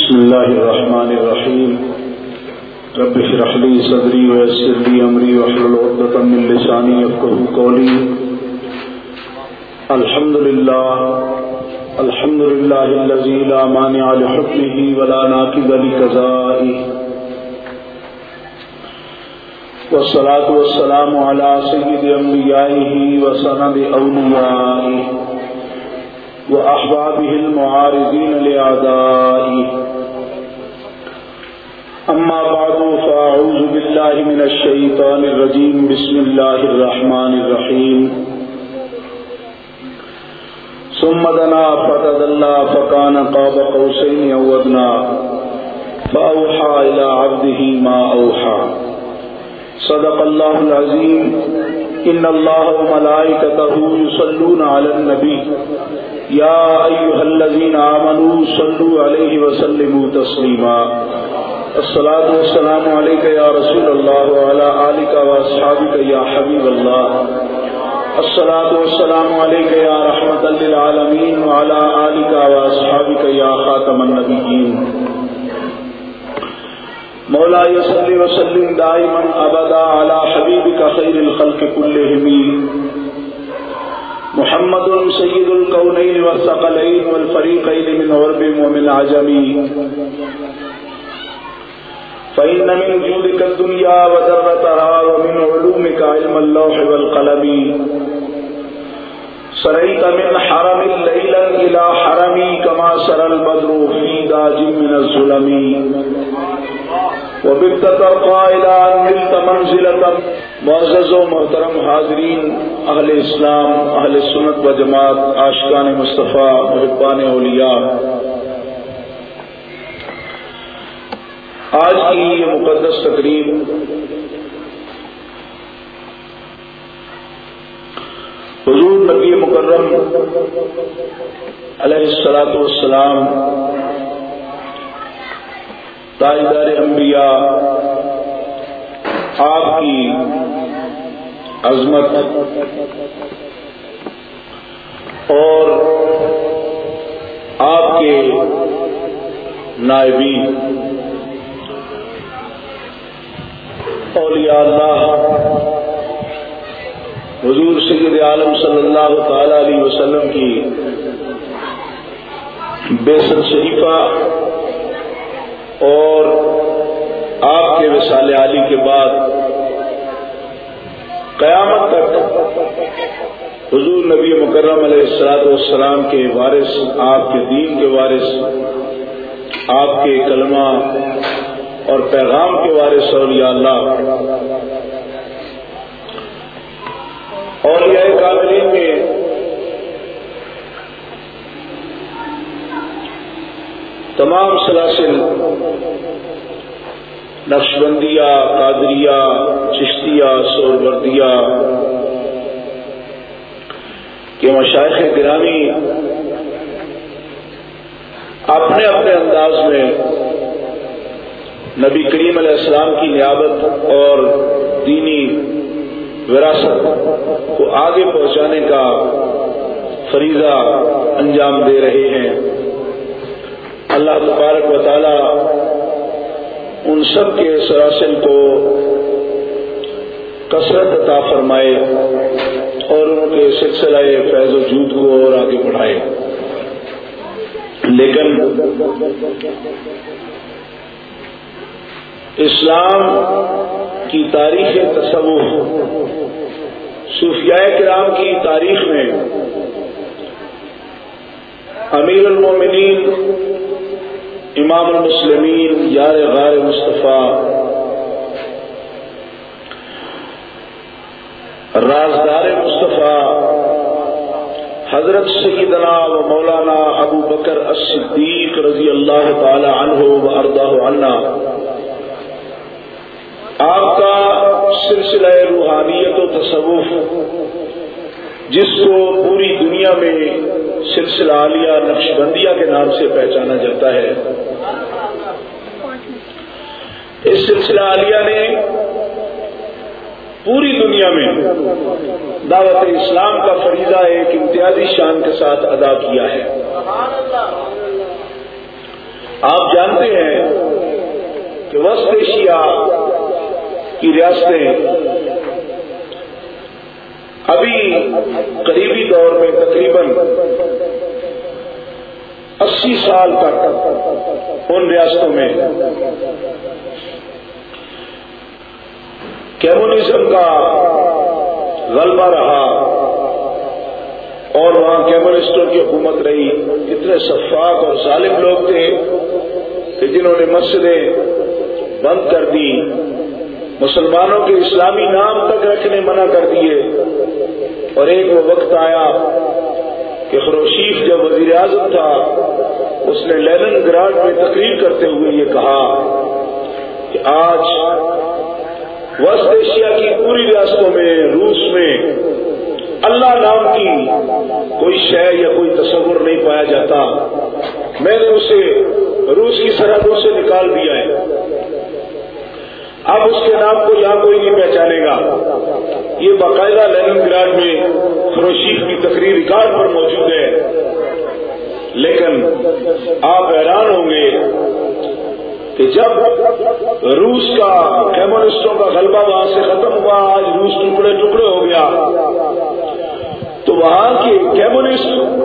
بسم الله الرحمن الرحيم رب اشرح لي صدري ويسر لي أمري واحلل عقدة من لساني يفقهوا قولي الحمد لله الذي لا مانع لحكمه ولا ناقض لقضائه والصلاة والسلام على سيد أنبيائه وسند أوليائه وأحبابه المعارضين لأعدائه أما بعد فأعوذ بالله من الشيطان الرجيم بسم الله الرحمن الرحيم ثم دنا فتدلى فكان قاب قوسين أو أدنى فأوحى إلى عبده ما أوحى صدق الله العظيم إن الله وملائكته يصلون على النبي يا أيها الذين آمنوا صلوا عليه وسلموا تسليما الصلاة والسلام عليك يا رسول الله وعلى آلك وأصحابك يا حبيب الله الصلاة والسلام عليك يا رحمة للعالمين وعلى آلك وأصحابك يا خاتم النبيين مولاي صل وسلم دائما أبدا على حبيبك خير الخلق كلهم محمد سيد الكونين والثقلين والفريقين من غرب ومن عجم فإن من جودك الدنيا وذرتها ومن علومك علم اللوح والقلم سريت من حرم ليلا إلى حرمي كما سرى البدر في داج من الظلم وبت ترقى إلى أن نلت منزلة. معزز و محترم حاضرین، اہل اسلام، اہل سنت و جماعت، عاشقان مصطفیٰ، محبان اولیاء، آج کی یہ مقدس تقریب حضور نبی مکرم علیہ الصلاۃ والسلام تاجدار انبیاء، آپ کی عظمت اور آپ کے نائبین اولیاء اللہ حضور سید عالم صلی اللہ تعالی علیہ وسلم کی بعثت شریفہ اور آپ کے وصال عالی کے بعد قیامت تک حضور نبی مکرم علیہ الصلوۃ والسلام کے وارث، آپ کے دین کے وارث، آپ کے کلمہ اور پیغام کے وارث اولیاء اللہ، اولیاء کاملین میں تمام سلاسل نقشبندیہ، قادریہ، چشتیہ، سہروردیہ کے مشائخ گرامی اپنے اپنے انداز میں نبی کریم علیہ السلام کی نیابت اور دینی وراثت کو آگے پہنچانے کا فریضہ انجام دے رہے ہیں۔ اللہ تبارک و تعالی ان سب کے سلاسل کو کثرت عطا فرمائے اور ان کے سلسلہ فیض و جود کو اور آگے بڑھائے۔ لیکن اسلام کی تاریخ تصوف، صوفیاء کرام کی تاریخ میں امیر المومنین، امام المسلمین، یار غار مصطفیٰ، رازدار مصطفیٰ حضرت سیدنا و مولانا ابو بکر الصدیق رضی اللہ تعالی عنہ و ارضاہ عنا، آپ کا سلسلہ روحانیت و تصوف جس کو پوری دنیا میں سلسلہ عالیہ نقشبندیہ کے نام سے پہچانا جاتا ہے، اس سلسلہ عالیہ نے پوری دنیا میں دعوت اسلام کا فریضہ ایک امتیازی شان کے ساتھ ادا کیا ہے۔ آپ جانتے ہیں کہ وسط ایشیا کی ریاستیں ابھی قریبی دور میں تقریباً 80 سال تک ان ریاستوں میں کمیونزم کا غلبہ رہا اور وہاں کمیونسٹوں کی حکومت رہی. اتنے شفاق اور ظالم لوگ تھے کہ جنہوں نے مسجدیں بند کر دی، مسلمانوں کے اسلامی نام تک رکھنے منع کر دیے. اور ایک وہ وقت آیا کہ خروشیف جب وزیر اعظم تھا، اس نے لینن گراڈ میں تقریر کرتے ہوئے یہ کہا کہ آج وسط ایشیا کی پوری ریاستوں میں، روس میں اللہ نام کی کوئی شے یا کوئی تصور نہیں پایا جاتا. میں نے اسے روس کی سرحدوں سے نکال دیا ہے. اب اس کے نام کو یہاں کوئی نہیں پہچانے گا. یہ باقاعدہ لینن گراڈ میں خروشیف کی تقریر ریکارڈ پر موجود ہے. لیکن آپ حیران ہوں گے کہ جب روس کا کمیونسٹوں کا غلبہ وہاں سے ختم ہوا، آج روس ٹکڑے ٹکڑے ہو گیا، تو وہاں کے کمیونسٹ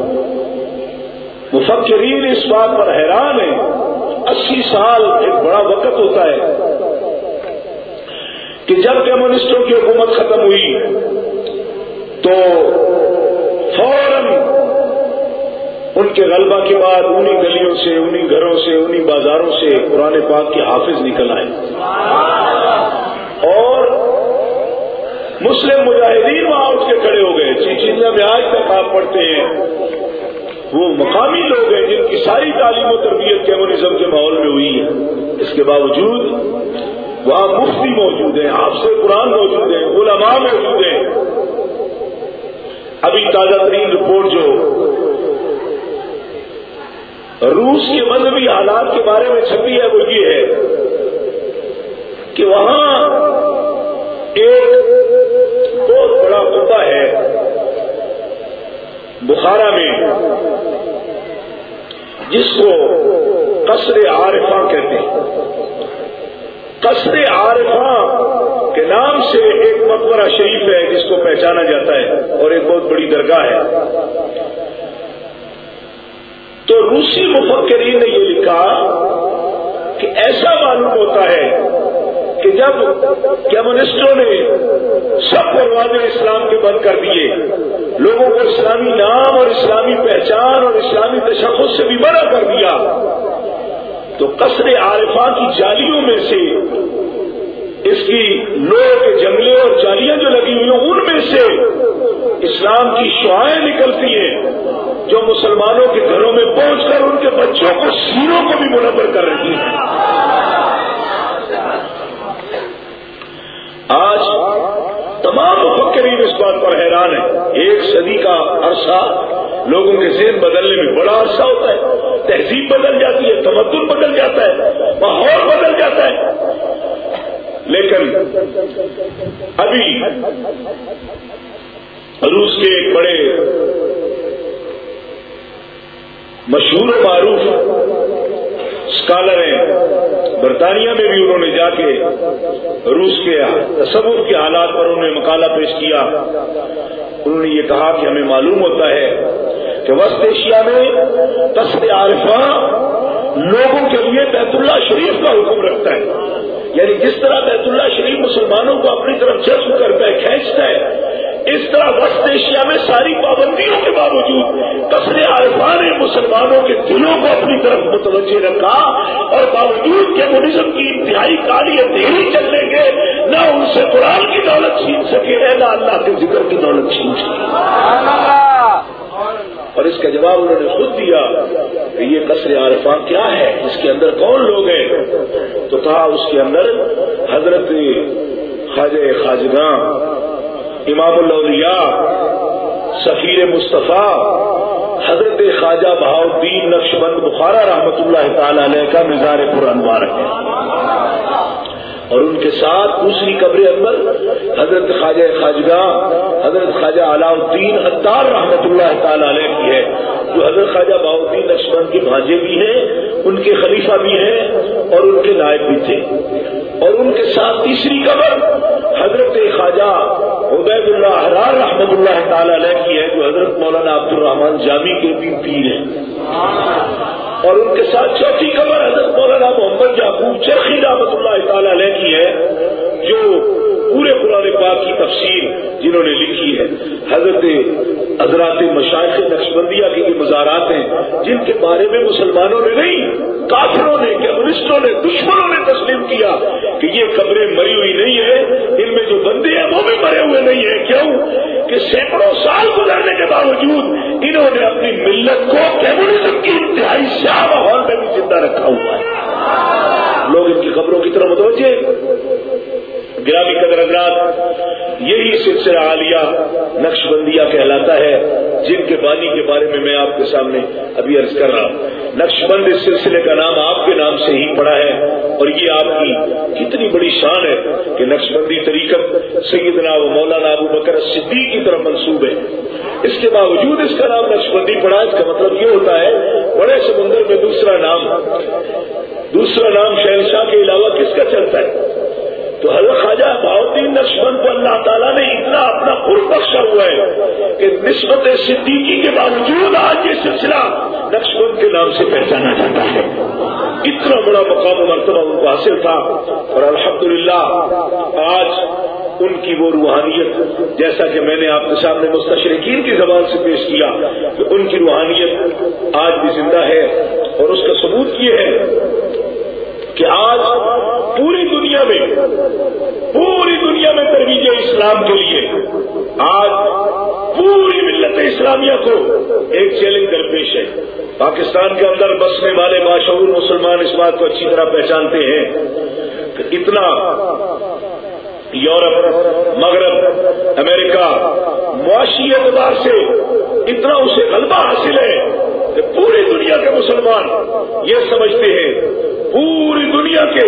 مفکرین اس بات پر حیران ہیں. 80 سال ایک بڑا وقت ہوتا ہے کہ جب کمیونسٹوں کی حکومت ختم ہوئی تو فوراً ان کے غلبہ کے بعد انہی گلیوں سے، انہی گھروں سے، انہی بازاروں سے قرآن پاک کے حافظ نکل آئے اور مسلم مجاہدین وہاں اٹھ کے کھڑے ہو گئے. چیچینیا میں آج تک آپ پڑھتے ہیں وہ مقامی لوگ ہیں جن کی ساری تعلیم و تربیت کمیونزم کے ماحول میں ہوئی ہے. اس کے باوجود وہاں مفتی موجود ہیں، حافظ قرآن موجود ہیں، علماء موجود ہیں. ابھی تازہ ترین رپورٹ جو روس کے مذہبی حالات کے بارے میں چھپی ہے وہ یہ ہے کہ وہاں ایک بہت بڑا مدعا ہے بخارا میں جس کو قصر عارفہ کہتے ہیں. قصر عارفہ کے نام سے ایک مقبرہ شریف ہے جس کو پہچانا جاتا ہے اور ایک بہت بڑی درگاہ ہے. تو روسی مفکرین نے یہ لکھا کہ ایسا معلوم ہوتا ہے کہ جب کمیونسٹوں نے سب دروازے اسلام کے بند کر دیے، لوگوں کو اسلامی نام اور اسلامی پہچان اور اسلامی تشخص سے بھی منع کر دیا، تو قصر عارفہ کی جالیوں میں سے اس کی لوہے کے جنگلے اور جالیاں جو لگی ہوئی ہیں ان میں سے اسلام کی شعائیں نکلتی ہیں جو مسلمانوں کے گھروں میں پہنچ کر ان کے بچوں کو سینوں کو بھی منور کر رہی ہیں. آج تمام مفکرین اس بات پر حیران ہیں. ایک صدی کا عرصہ لوگوں کے ذہن بدلنے میں بڑا عرصہ ہوتا ہے. تہذیب بدل جاتی ہے، تمدن بدل جاتا ہے، ماحول بدل جاتا ہے. لیکن ابھی روس کے ایک بڑے مشہور و معروف اسکالر ہیں، برطانیہ میں بھی انہوں نے جا کے روس کے تصور کے حالات پر انہوں نے مقالہ پیش کیا. انہوں نے یہ کہا کہ ہمیں معلوم ہوتا ہے کہ وسط ایشیا میں قصر عارفہ لوگوں کے لیے بیت اللہ شریف کا حکم رکھتا ہے. یعنی جس طرح بیت اللہ شریف مسلمانوں کو اپنی طرف جذب کرتا ہے، کھینچتا ہے، اس طرح وسط ایشیا میں ساری پابندیوں کے باوجود قصر عارفہ نے مسلمانوں کے دلوں کو اپنی طرف متوجہ رکھا اور باوجود کمیونزم کی انتہائی کالی اندھیری چلنے کے نہ ان سے قرآن کی دولت چھین سکے نہ اللہ کے ذکر کی دولت چھین سکے. اور اس کا جواب انہوں نے خود دیا کہ یہ قصر عارفہ کیا ہے، اس کے اندر کون لوگ ہیں. تو کہا اس کے اندر حضرت خواجہ خواجگاں، امام الاولیاء، سفیر مصطفیٰ، حضرت خواجہ بہاؤالدین نقشبند بخارا رحمۃ اللہ تعالی علیہ کا مزار پر انوار ہے. اور ان کے ساتھ دوسری قبر اندر حضرت خواجہ خواجگاں حضرت خواجہ علاء الدین عطار رحمۃ اللہ تعالی علیہ کی ہے، جو حضرت خواجہ بہاؤالدین نقشبند کے بھانجے بھی ہیں. ان کے خلیفہ بھی ہیں اور ان کے نائب بھی تھے، اور ان کے ساتھ تیسری قبر حضرت خواجہ عبید اللہ حرار رحمۃ اللہ تعالی علیہ کی ہے، جو حضرت مولانا عبد الرحمان جامی کے بھی پیر ہیں، اور ان کے ساتھ چوتھی قبر حضرت مولانا محمد یعقوب چرخی رحمۃ اللہ تعالی علیہ کی ہے، جو پورے قرآن پاک کی تفسیر جنہوں نے لکھی ہے۔ حضرت حضرات مشائخ نقشبندیہ کی مزارات ہیں جن کے بارے میں مسلمانوں نے نہیں، کافروں نے، کمیونسٹوں نے، دشمنوں نے تسلیم کیا کہ یہ قبریں مری ہوئی نہیں ہے، ان میں جو بندے ہیں وہ بھی مرے ہوئے نہیں ہیں۔ کیوں کہ سینکڑوں سال گزرنے کے باوجود انہوں نے اپنی ملت کو کمیونزم کی انتہائی سیاہ ماحول میں بھی زندہ رکھا ہوا ہے۔ لوگ ان کی قبروں کی طرف متوجہ۔ گرامی قدر حضرات، یہی سلسلہ عالیہ نقشبندیہ کہلاتا ہے، جن کے بانی کے بارے میں میں آپ کے سامنے ابھی عرض کر رہا ہوں۔ نقشبند اس سلسلے کا نام آپ کے نام سے ہی پڑا ہے، اور یہ آپ کی کتنی بڑی شان ہے کہ نقشبندی طریقت سیدنا و مولانا ابو بکر صدیق کی طرف منسوب ہے، اس کے باوجود اس کا نام نقشبندی پڑا۔ اس کا مطلب یہ ہوتا ہے بڑے سمندر میں دوسرا نام شہنشاہ کے علاوہ کس کا چلتا ہے؟ تو حضرت خواجہ بہاؤالدین نقشبند کو اللہ تعالیٰ نے اتنا اپنا قرب بخشا ہوا ہے کہ نسبت صدیقی کے باوجود آج یہ سلسلہ نقشبند کے نام سے پہچانا جاتا ہے۔ اتنا بڑا مقام و مرتبہ ان کو حاصل تھا، اور الحمدللہ آج ان کی وہ روحانیت، جیسا کہ میں نے آپ کے سامنے مستشرقین کی زبان سے پیش کیا کہ ان کی روحانیت آج بھی زندہ ہے، اور اس کا ثبوت یہ ہے کہ آج پوری دنیا میں ترویج اسلام کے لیے آج پوری ملت اسلامیہ کو ایک چیلنج درپیش ہے۔ پاکستان کے اندر بسنے والے باشعور مسلمان اس بات کو اچھی طرح پہچانتے ہیں کہ اتنا یورپ، مغرب، امریکہ معاشی اعتبار سے اتنا اسے غلبہ حاصل ہے کہ پوری دنیا کے مسلمان یہ سمجھتے ہیں، پوری دنیا کے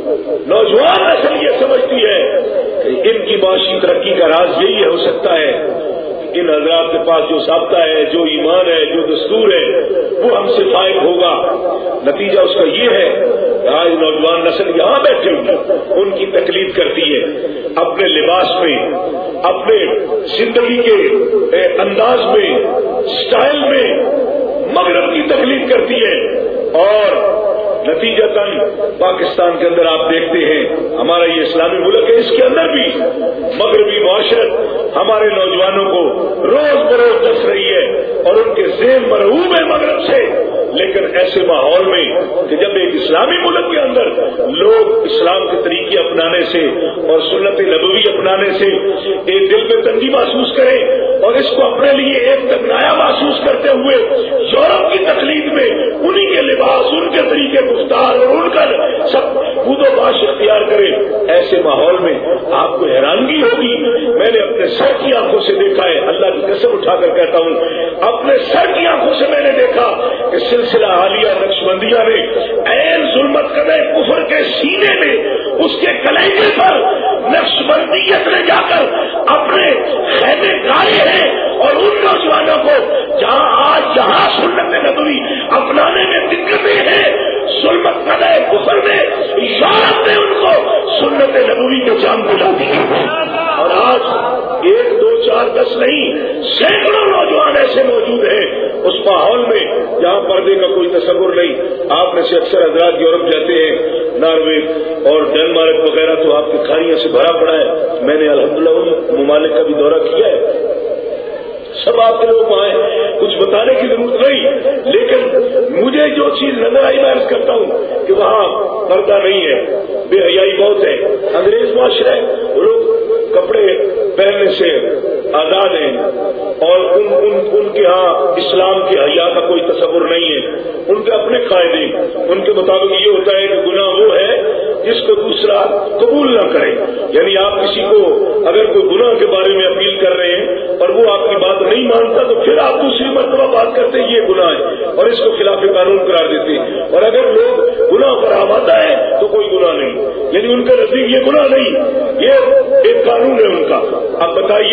نوجوان نسل یہ سمجھتی ہے کہ ان کی معاشی ترقی کا راز یہی ہو سکتا ہے ان حضرات کے پاس جو ضابطہ ہے، جو ایمان ہے، جو دستور ہے، وہ ہم سے فائق ہوگا۔ نتیجہ اس کا یہ ہے کہ آج نوجوان نسل یہاں بیٹھے ہوئے ان کی تقلید کرتی ہے، اپنے لباس میں، اپنے زندگی کے انداز میں، سٹائل میں مغرب کی تقلید کرتی ہے، اور نتیجتاً پاکستان کے اندر آپ دیکھتے ہیں ہمارا یہ اسلامی ملک ہے، اس کے اندر بھی مغربی معاشرت ہمارے نوجوانوں کو روز بروز دس رہی ہے، اور ان کے ذہن مرعوب ہے مغرب سے۔ لیکن ایسے ماحول میں کہ جب ایک اسلامی ملک کے اندر لوگ اسلام کے طریقے اپنانے سے اور سنت نبوی اپنانے سے ایک دل میں تنگی محسوس کریں، اور اس کو اپنے لیے ایک تنگنایا محسوس کرتے ہوئے یورپ کی تقلید میں انہی کے لباس، ان کے طریقے گفتار اور ان کا سب بود و باش اختیار کرے، ایسے ماحول میں آپ کو حیرانگی ہوگی۔ میں نے اپنے سر کی آنکھوں سے دیکھا ہے، اللہ کی قسم اٹھا کر کہتا ہوں، اپنے سر کی آنکھوں سے میں نے دیکھا کہ سلسلہ عالیہ نقشبندیہ نے عین ظلمت قدر کفر کے سینے میں اس کے کلیجے پر نقشبندیت نے جا کر اپنے خیمے گاڑے ہیں، اور ان نوجوانوں کو جہاں سنت نبوی اپنانے میں دقتیں ہیں، ظلمت قدر کفر میں یورپ نے ان کو سنت نبوی کے جام دلا دی، اور آج 1، 2، 4، 10 نہیں، سینکڑوں نوجوان ایسے موجود ہیں اس ماحول میں جہاں پردے کا کوئی تصور نہیں۔ آپ میں سے اکثر حضرات یورپ جاتے ہیں، ناروے اور ڈنمارک وغیرہ، تو آپ کی کھاڑیوں سے بھرا پڑا ہے۔ میں نے الحمدللہ ان ممالک کا بھی دورہ کیا ہے، سب آپ کے لوگ وہاں ہیں، کچھ بتانے کی ضرورت نہیں، لیکن مجھے جو چیز نظر آئی میں عرض کرتا ہوں کہ وہاں پردہ نہیں ہے، بے حیائی بہت ہے، انگریز معاشرہ ہے، وہ لوگ کپڑے پہننے سے آزاد ہیں، اور ان کے ہاں اسلام کی حیا کا کوئی تصور نہیں ہے، ان کے اپنے قاعدے، ان کے مطابق یہ ہوتا ہے کہ گناہ وہ ہے جس کو دوسرا قبول نہ کرے، یعنی آپ کسی کو اگر کوئی گناہ کے بارے میں اپیل کر رہے ہیں اور وہ آپ کی بات نہیں مانتا تو پھر آپ دوسری مرتبہ بات کرتے ہیں یہ گناہ ہے، اور اس کو خلاف قانون قرار دیتے ہیں، اور اگر لوگ گناہ پر آمادہ ہے تو کوئی گناہ نہیں، یعنی ان کا نزدیک یہ گناہ نہیں، یہ ایک قانون ہے ان کا۔ اب بتائیے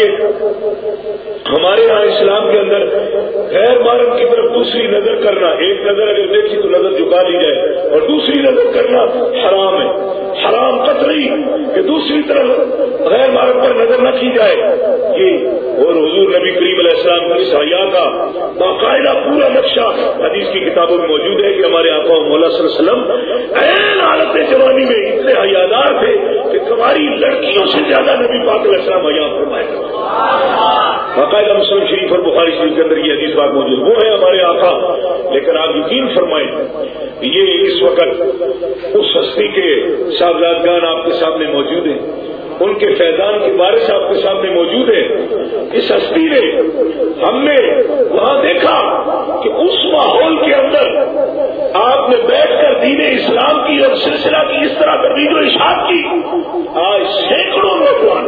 ہمارے یہاں اسلام کے اندر غیر محرم کی طرف دوسری نظر کرنا، ایک نظر اگر دیکھی تو نظر جھکا لی جائے، اور دوسری نظر کرنا حرام ہے، حرام قطعی کہ دوسری طرف غیر محرم پر نظر نہ کی جائے یہ، اور حضور نبی کریم علیہ السلام کی اس حیا کا باقاعدہ پورا نقشہ حدیث کی کتابوں میں موجود ہے کہ ہمارے آقا و مولا صلی اللہ علیہ وسلم عین حالت جوانی میں اتنے حیادار تھے کہ کماری لڑکیوں سے زیادہ نبی پاک علیہ السلام حیا فرمائے. باقاعدہ مسلم شریف اور بخاری شریف کے اندر یہ حدیث پاک موجود، وہ ہے ہمارے آقا. لیکن آپ یقین فرمائیں یہ اس وقت اس ہستی کے صاحبزادگان آپ کے سامنے موجود ہیں، ان کے فیضان کے بارے سے آپ کے سامنے موجود ہے. اس ہستی نے ہم نے وہاں دیکھا کہ اس ماحول کے اندر آپ نے بیٹھ کر دین اسلام کی اور سلسلہ کی اس طرح ترویج و اشاعت کی. آج سینکڑوں نوجوان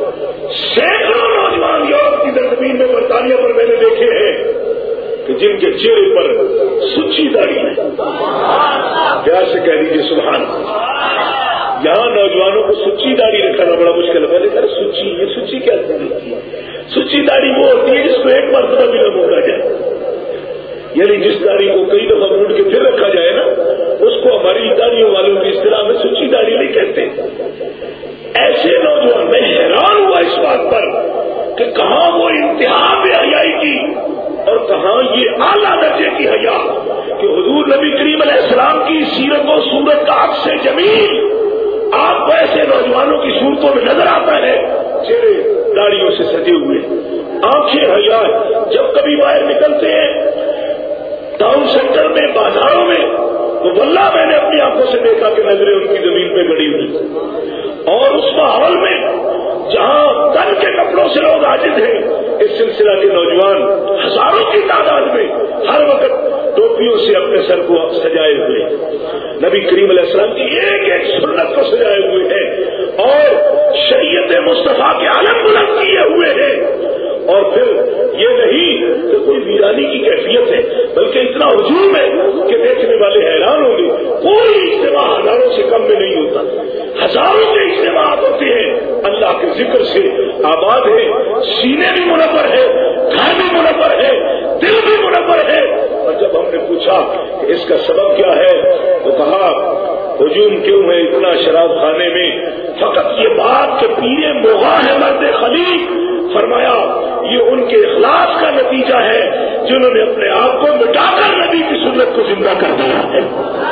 یورپ کی زمین میں برطانیہ پر میں نے دیکھے ہیں کہ جن کے چہرے پر سچی داڑھی ہے. پیار سے کہہ دیجیے سبحان. یہاں نوجوانوں کو سچی داڑھی رکھنا بڑا مشکل ہے. پہلے سچی، یہ سچی کیا ہوتی ہے؟ سچی داڑھی وہ ہوتی ہے جس کو ایک مرتبہ بھی نہ موڑا جائے، یعنی جس داڑھی کو کئی دفعہ موڑ کے پھر رکھا جائے نا، اس کو ہماری داڑھیوں والوں کی اصطلاح میں سچی داڑھی نہیں کہتے. ایسے نوجوان، میں حیران ہوا اس بات پر کہ کہاں وہ انتہا بے حیائی کی اور کہاں یہ اعلیٰ درجے کی حیا کہ حضور نبی کریم علیہ السلام کی سیرت و صورت کا عکس جمیل آپ کو ایسے نوجوانوں کی صورتوں میں نظر آتا ہے، چہرے داڑھیوں سے سجے ہوئے، آنکھیں حیا. جب کبھی باہر نکلتے ہیں ٹاؤن سینٹر میں، بازاروں میں، تو واللہ میں نے اپنی آنکھوں سے دیکھا کہ نظریں ان کی زمین پہ گڑی ہوئی. اور اس ماحول میں جہاں تن کے کپڑوں سے لوگ عاجز ہیں، اس سلسلہ کے نوجوان ہزاروں کی تعداد میں ہر وقت ٹوپیوں سے اپنے سر کو سجائے ہوئے، نبی کریم علیہ السلام کی ایک ایک سنت کو سجائے ہوئے ہیں اور شریعت مصطفیٰ کے علم بلند کیے ہوئے ہیں. اور پھر یہ نہیں کہ کوئی ویرانی کی کیفیت ہے، بلکہ اتنا ہجوم ہے کہ دیکھنے والے حیران ہوں گے. کوئی اجتماع ہزاروں سے کم میں نہیں ہوتا، ہزاروں کے اجتماعات ہوتے ہیں، اللہ کے ذکر سے آباد ہے، سینے بھی منور ہے، گھر بھی منور ہے، دل بھی منور ہے. اور جب ہم نے پوچھا کہ اس کا سبب کیا ہے تو کہا ہجوم کیوں ہے اتنا شراب خانے میں؟ فقط یہ بات کہ پیرے موغا ہے مرد خلیق. فرمایا یہ ان کے اخلاص کا نتیجہ ہے جنہوں نے اپنے آپ کو مٹا کر نبی کی سنت کو زندہ کر دیا ہے.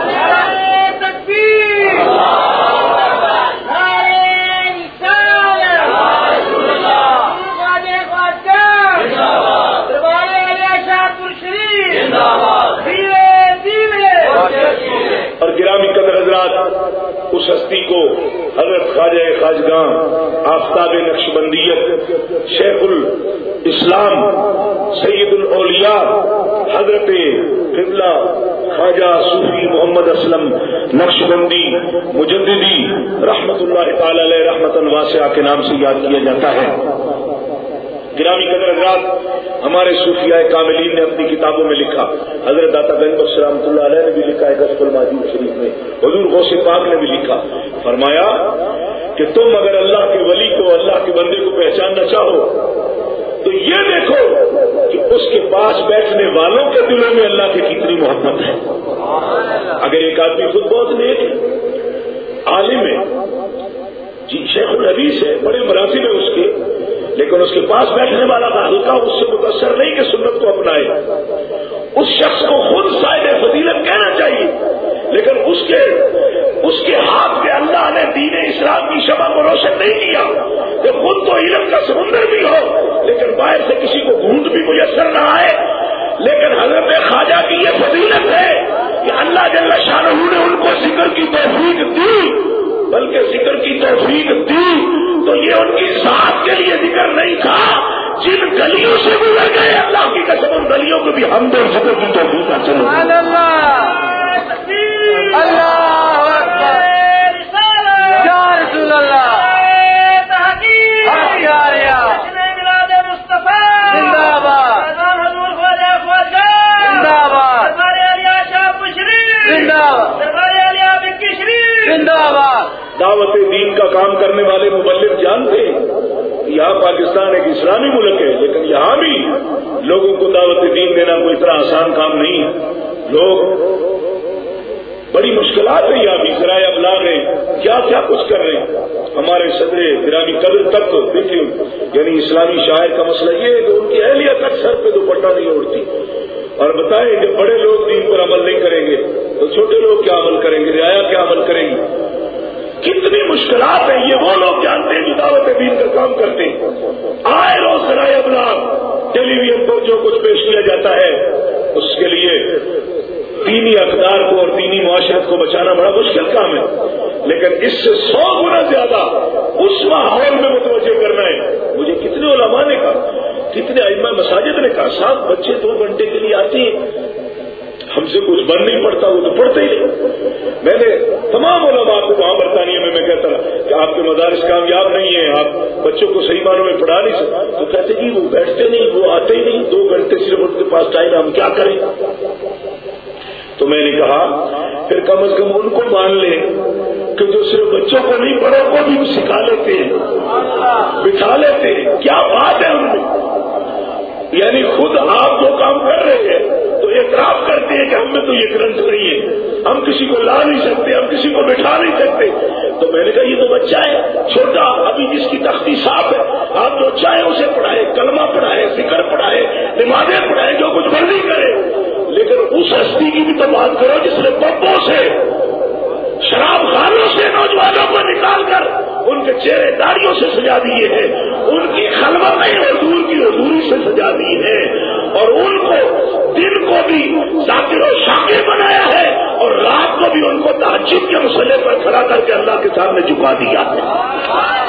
اور گرامی قدر حضرات، اس ہستی کو حضرت خواجہ خواجگاں آفتاب نقشبندیت شیخ الاسلام سید الاولیاء حضرت قبلہ خواجہ صوفی محمد اسلم نقشبندی مجددی رحمت اللہ تعالی علیہ رحمتاً واسعہ کے نام سے یاد کیا جاتا ہے. گرامی قدر حضرات، ہمارے صوفیاء کاملین نے اپنی کتابوں میں لکھا، حضرت داتا گنج بخش رحمۃ اللہ علیہ نے بھی لکھا ہے کشف الماجید شریف میں، حضور غوث پاک نے بھی لکھا، فرمایا کہ تم اگر اللہ کے ولی کو، اللہ کے بندے کو پہچاننا چاہو تو یہ دیکھو کہ اس کے پاس بیٹھنے والوں کے دلوں میں اللہ کی کتنی محبت ہے. اگر ایک آدمی خود بہت نیک ہے، عالم ہے، جی شیخ الحدیث ہے، بڑے مراتب ہے اس کے، لیکن اس کے پاس بیٹھنے والا کا حلقہ اس سے متاثر نہیں کہ سنت کو اپنائے، اس شخص کو خود صاحب فضیلت کہنا چاہیے. لیکن اس کے ہاتھ پہ اللہ نے دین اسلام کی شمع کو روشن نہیں کیا کہ خود تو علم کا سمندر بھی ہو لیکن باہر سے کسی کو گھونٹ بھی میسر نہ آئے. لیکن حضرت خواجہ کی یہ فضیلت ہے کہ اللہ جل شانہ نے ان کو ذکر کی توفیق دی، بلکہ ذکر کی توفیق دی تو یہ ان کی ذات کے لیے ذکر نہیں تھا. جن گلیوں سے گزر گئے اللہ کی قسم ان گلیوں کو بھی ہم دو ذکر کی توفیق حاصل ہوئی. دعوت دین کا کام کرنے والے مبلغ جانتے ہیں یہاں پاکستان ایک اسلامی ملک ہے، لیکن یہاں بھی لوگوں کو دعوت دین دینا کوئی اتنا آسان کام نہیں ہے. لوگ بڑی مشکل مشکلات ہیں، یہاں بھی ذرائع ابلاغ ہیں، کیا کیا کچھ کر رہے ہیں. ہمارے صدر گرامی قدر تک دیکھیے، یعنی اسلامی شاعر کا مسئلہ یہ ہے کہ ان کی اہلیہ تک سر پہ دوپٹہ نہیں اوڑھتی. اور بتائیں کہ بڑے لوگ دین پر عمل نہیں کریں گے تو چھوٹے لوگ کیا عمل کریں گے، رعایا کیا عمل کریں گی. کتنی مشکلات ہیں، یہ وہ لوگ جانتے ہیں جو دعوت دین کا کام کرتے ہیں. آئے روز ذرائع ابلاغ ٹیلی ویژن پر جو کچھ پیش کیا جاتا ہے اس کے لیے دینی اقدار کو اور دینی معاشرت کو بچانا بڑا مشکل کام ہے، لیکن اس سے 100 گنا زیادہ اس ماحول میں متوجہ کرنا ہے. مجھے کتنے علماء نے کہا، کتنے ائمہ مساجد نے کہا، 7 بچے 2 گھنٹے کے لیے آتے ہیں، ہم سے کچھ بن نہیں پڑتا، وہ تو پڑھتے ہی نہیں. میں نے تمام علماء کو وہاں برطانیہ میں کہتا رہا کہ آپ کے مدارس کامیاب نہیں ہیں، آپ بچوں کو صحیح معنوں میں پڑھا نہیں سکتے. تو کہتے جی وہ بیٹھتے نہیں، وہ آتے ہی نہیں، 2 گھنٹے صرف ان کے پاس ٹائم، ہم کیا کریں. تو میں نے کہا پھر کم از کم ان کو مان لیں کہ جو صرف بچوں کو نہیں پڑھے کو بھی سکھا لیتے ہیں، بٹھا لیتے ہیں. کیا بات ہے ان میں، یعنی خود آپ جو کام کر رہے ہیں تو اعتراف کرتے ہیں کہ ہم میں تو یہ کرنٹ نہیں ہے، ہم کسی کو لا نہیں سکتے، ہم کسی کو بٹھا نہیں سکتے. تو میں نے کہا یہ تو بچہ ہے چھوٹا، ابھی جس کی تختی صاف ہے، آپ جو چاہے اسے پڑھائے، کلمہ پڑھائے، ذکر پڑھائے، نمازیں پڑھائے، جو کچھ مرضی کرے، لیکن اس ہستی کی بھی تو بات کرو جس نے پبوں سے، شراب خانوں سے نوجوانوں کو نکال کر ان کے چہرے داڑیوں سے سجا دیے ہیں، ان کی خلوتیں حضور کی حضوری سے سجا دی ہے، اور ان کو دن کو بھی ذاکر و شاکر بنایا ہے اور رات کو بھی ان کو تہجد کے مسئلے پر کھڑا کر کے اللہ کے سامنے جھکا دیا ہے.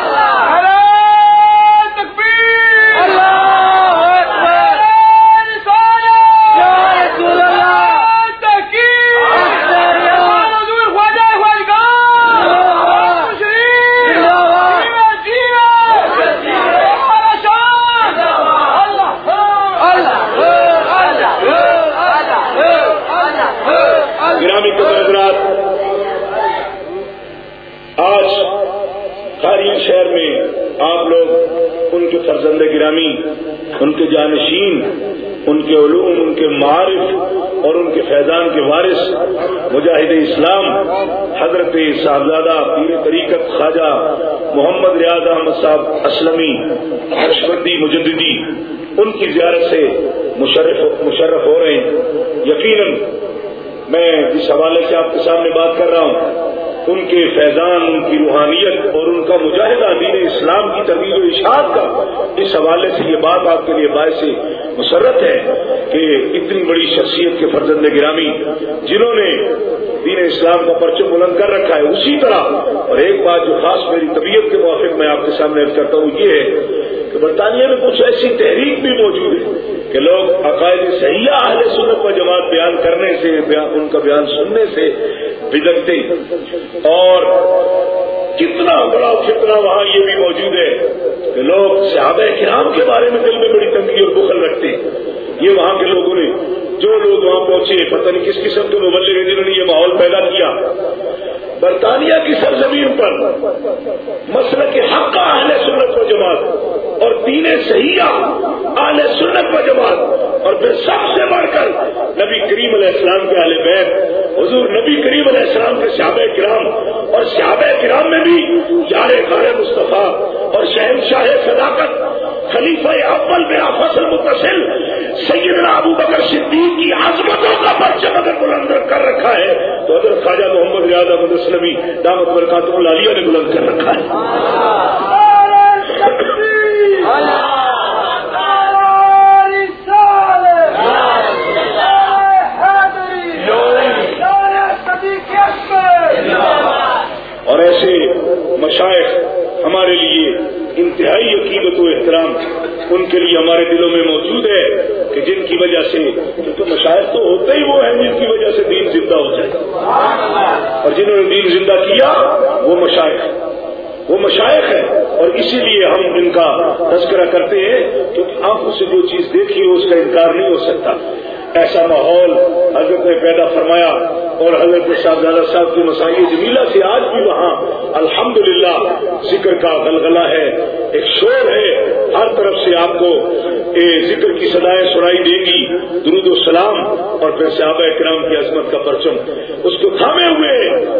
شہر میں آپ لوگ ان کے فرزند گرامی، ان کے جانشین، ان کے علوم، ان کے معارف اور ان کے فیضان کے وارث مجاہد اسلام حضرت صاحبزادہ پیر طریقت خواجہ محمد ریاض احمد صاحب اسلمی نقشبندی مجددی، ان کی زیارت سے مشرف ہو رہے ہیں. یقیناً میں جس حوالے سے آپ کے سامنے بات کر رہا ہوں، ان کے فیضان، ان کی روحانیت اور ان کا مجاہدہ دین اسلام کی ترویج و اشاعت کا، اس حوالے سے یہ بات آپ کے لیے باعث مسرت ہے کہ اتنی بڑی شخصیت کے فرزند گرامی جنہوں نے دین اسلام کا پرچم بلند کر رکھا ہے. اسی طرح اور ایک بات جو خاص میری طبیعت کے موافق میں آپ کے سامنے عرض کرتا ہوں یہ ہے کہ برطانیہ میں کچھ ایسی تحریک بھی موجود ہے کہ لوگ عقائد صحیحہ اہل سنت و جماعت بیان کرنے سے، ان کا بیان سننے سے بدعتے، اور کتنا بڑا فتنہ وہاں یہ بھی موجود ہے کہ لوگ صحابہ کرام کے بارے میں دل میں بڑی تنگی اور بخل رکھتے ہیں. یہ وہاں کے لوگوں نے، جو لوگ وہاں پہنچے، پتہ نہیں کس قسم کے مبلغ ہیں جنہوں نے یہ ماحول پیدا کیا. برطانیہ کی سرزمین پر مسلک حق اہل سنت و جماعت اور دین صحیح اہل سنت و جماعت، اور پھر سب سے بڑھ کر نبی کریم علیہ السلام کے اہل بیت، حضور نبی کریم علیہ السلام کے صحابہ کرام، اور صحابہ کرام میں بھی یار غار مصطفیٰ اور شہنشاہ صداقت خلیفہ اول بلا فصل متصل سیدنا ابو بکر صدیق کی عظمتوں کا پرچم اگر بلند کر رکھا ہے تو حضرت خواجہ محمد ریاض احمد اسلمی دامت برکاتہ العالیہ نے بلند کر رکھا ہے. اور ایسے مشائخ ہمارے لیے انتہائی عقیدت و احترام ان کے لیے ہمارے دلوں میں موجود ہے کہ جن کی وجہ سے، کیونکہ مشائخ تو ہوتے ہی وہ ہیں جن کی وجہ سے دین زندہ ہو جائے، اور جنہوں نے دین زندہ کیا وہ مشائخ ہے. اور اسی لیے ہم ان کا تذکرہ کرتے ہیں کیونکہ آنکھوں سے جو چیز دیکھی ہو اس کا انکار نہیں ہو سکتا. ایسا ماحول حضرت نے پیدا فرمایا، اور حضرت صاحبزادہ صاحب کی مسائل جمیلہ سے آج بھی وہاں الحمدللہ ذکر کا غلغلہ ہے، ایک شور ہے، ہر طرف سے آپ کو ذکر کی صدائیں سنائی دے گی، درود و سلام، اور پھر صحابہ کرام کی عظمت کا پرچم اس کو تھامے ہوئے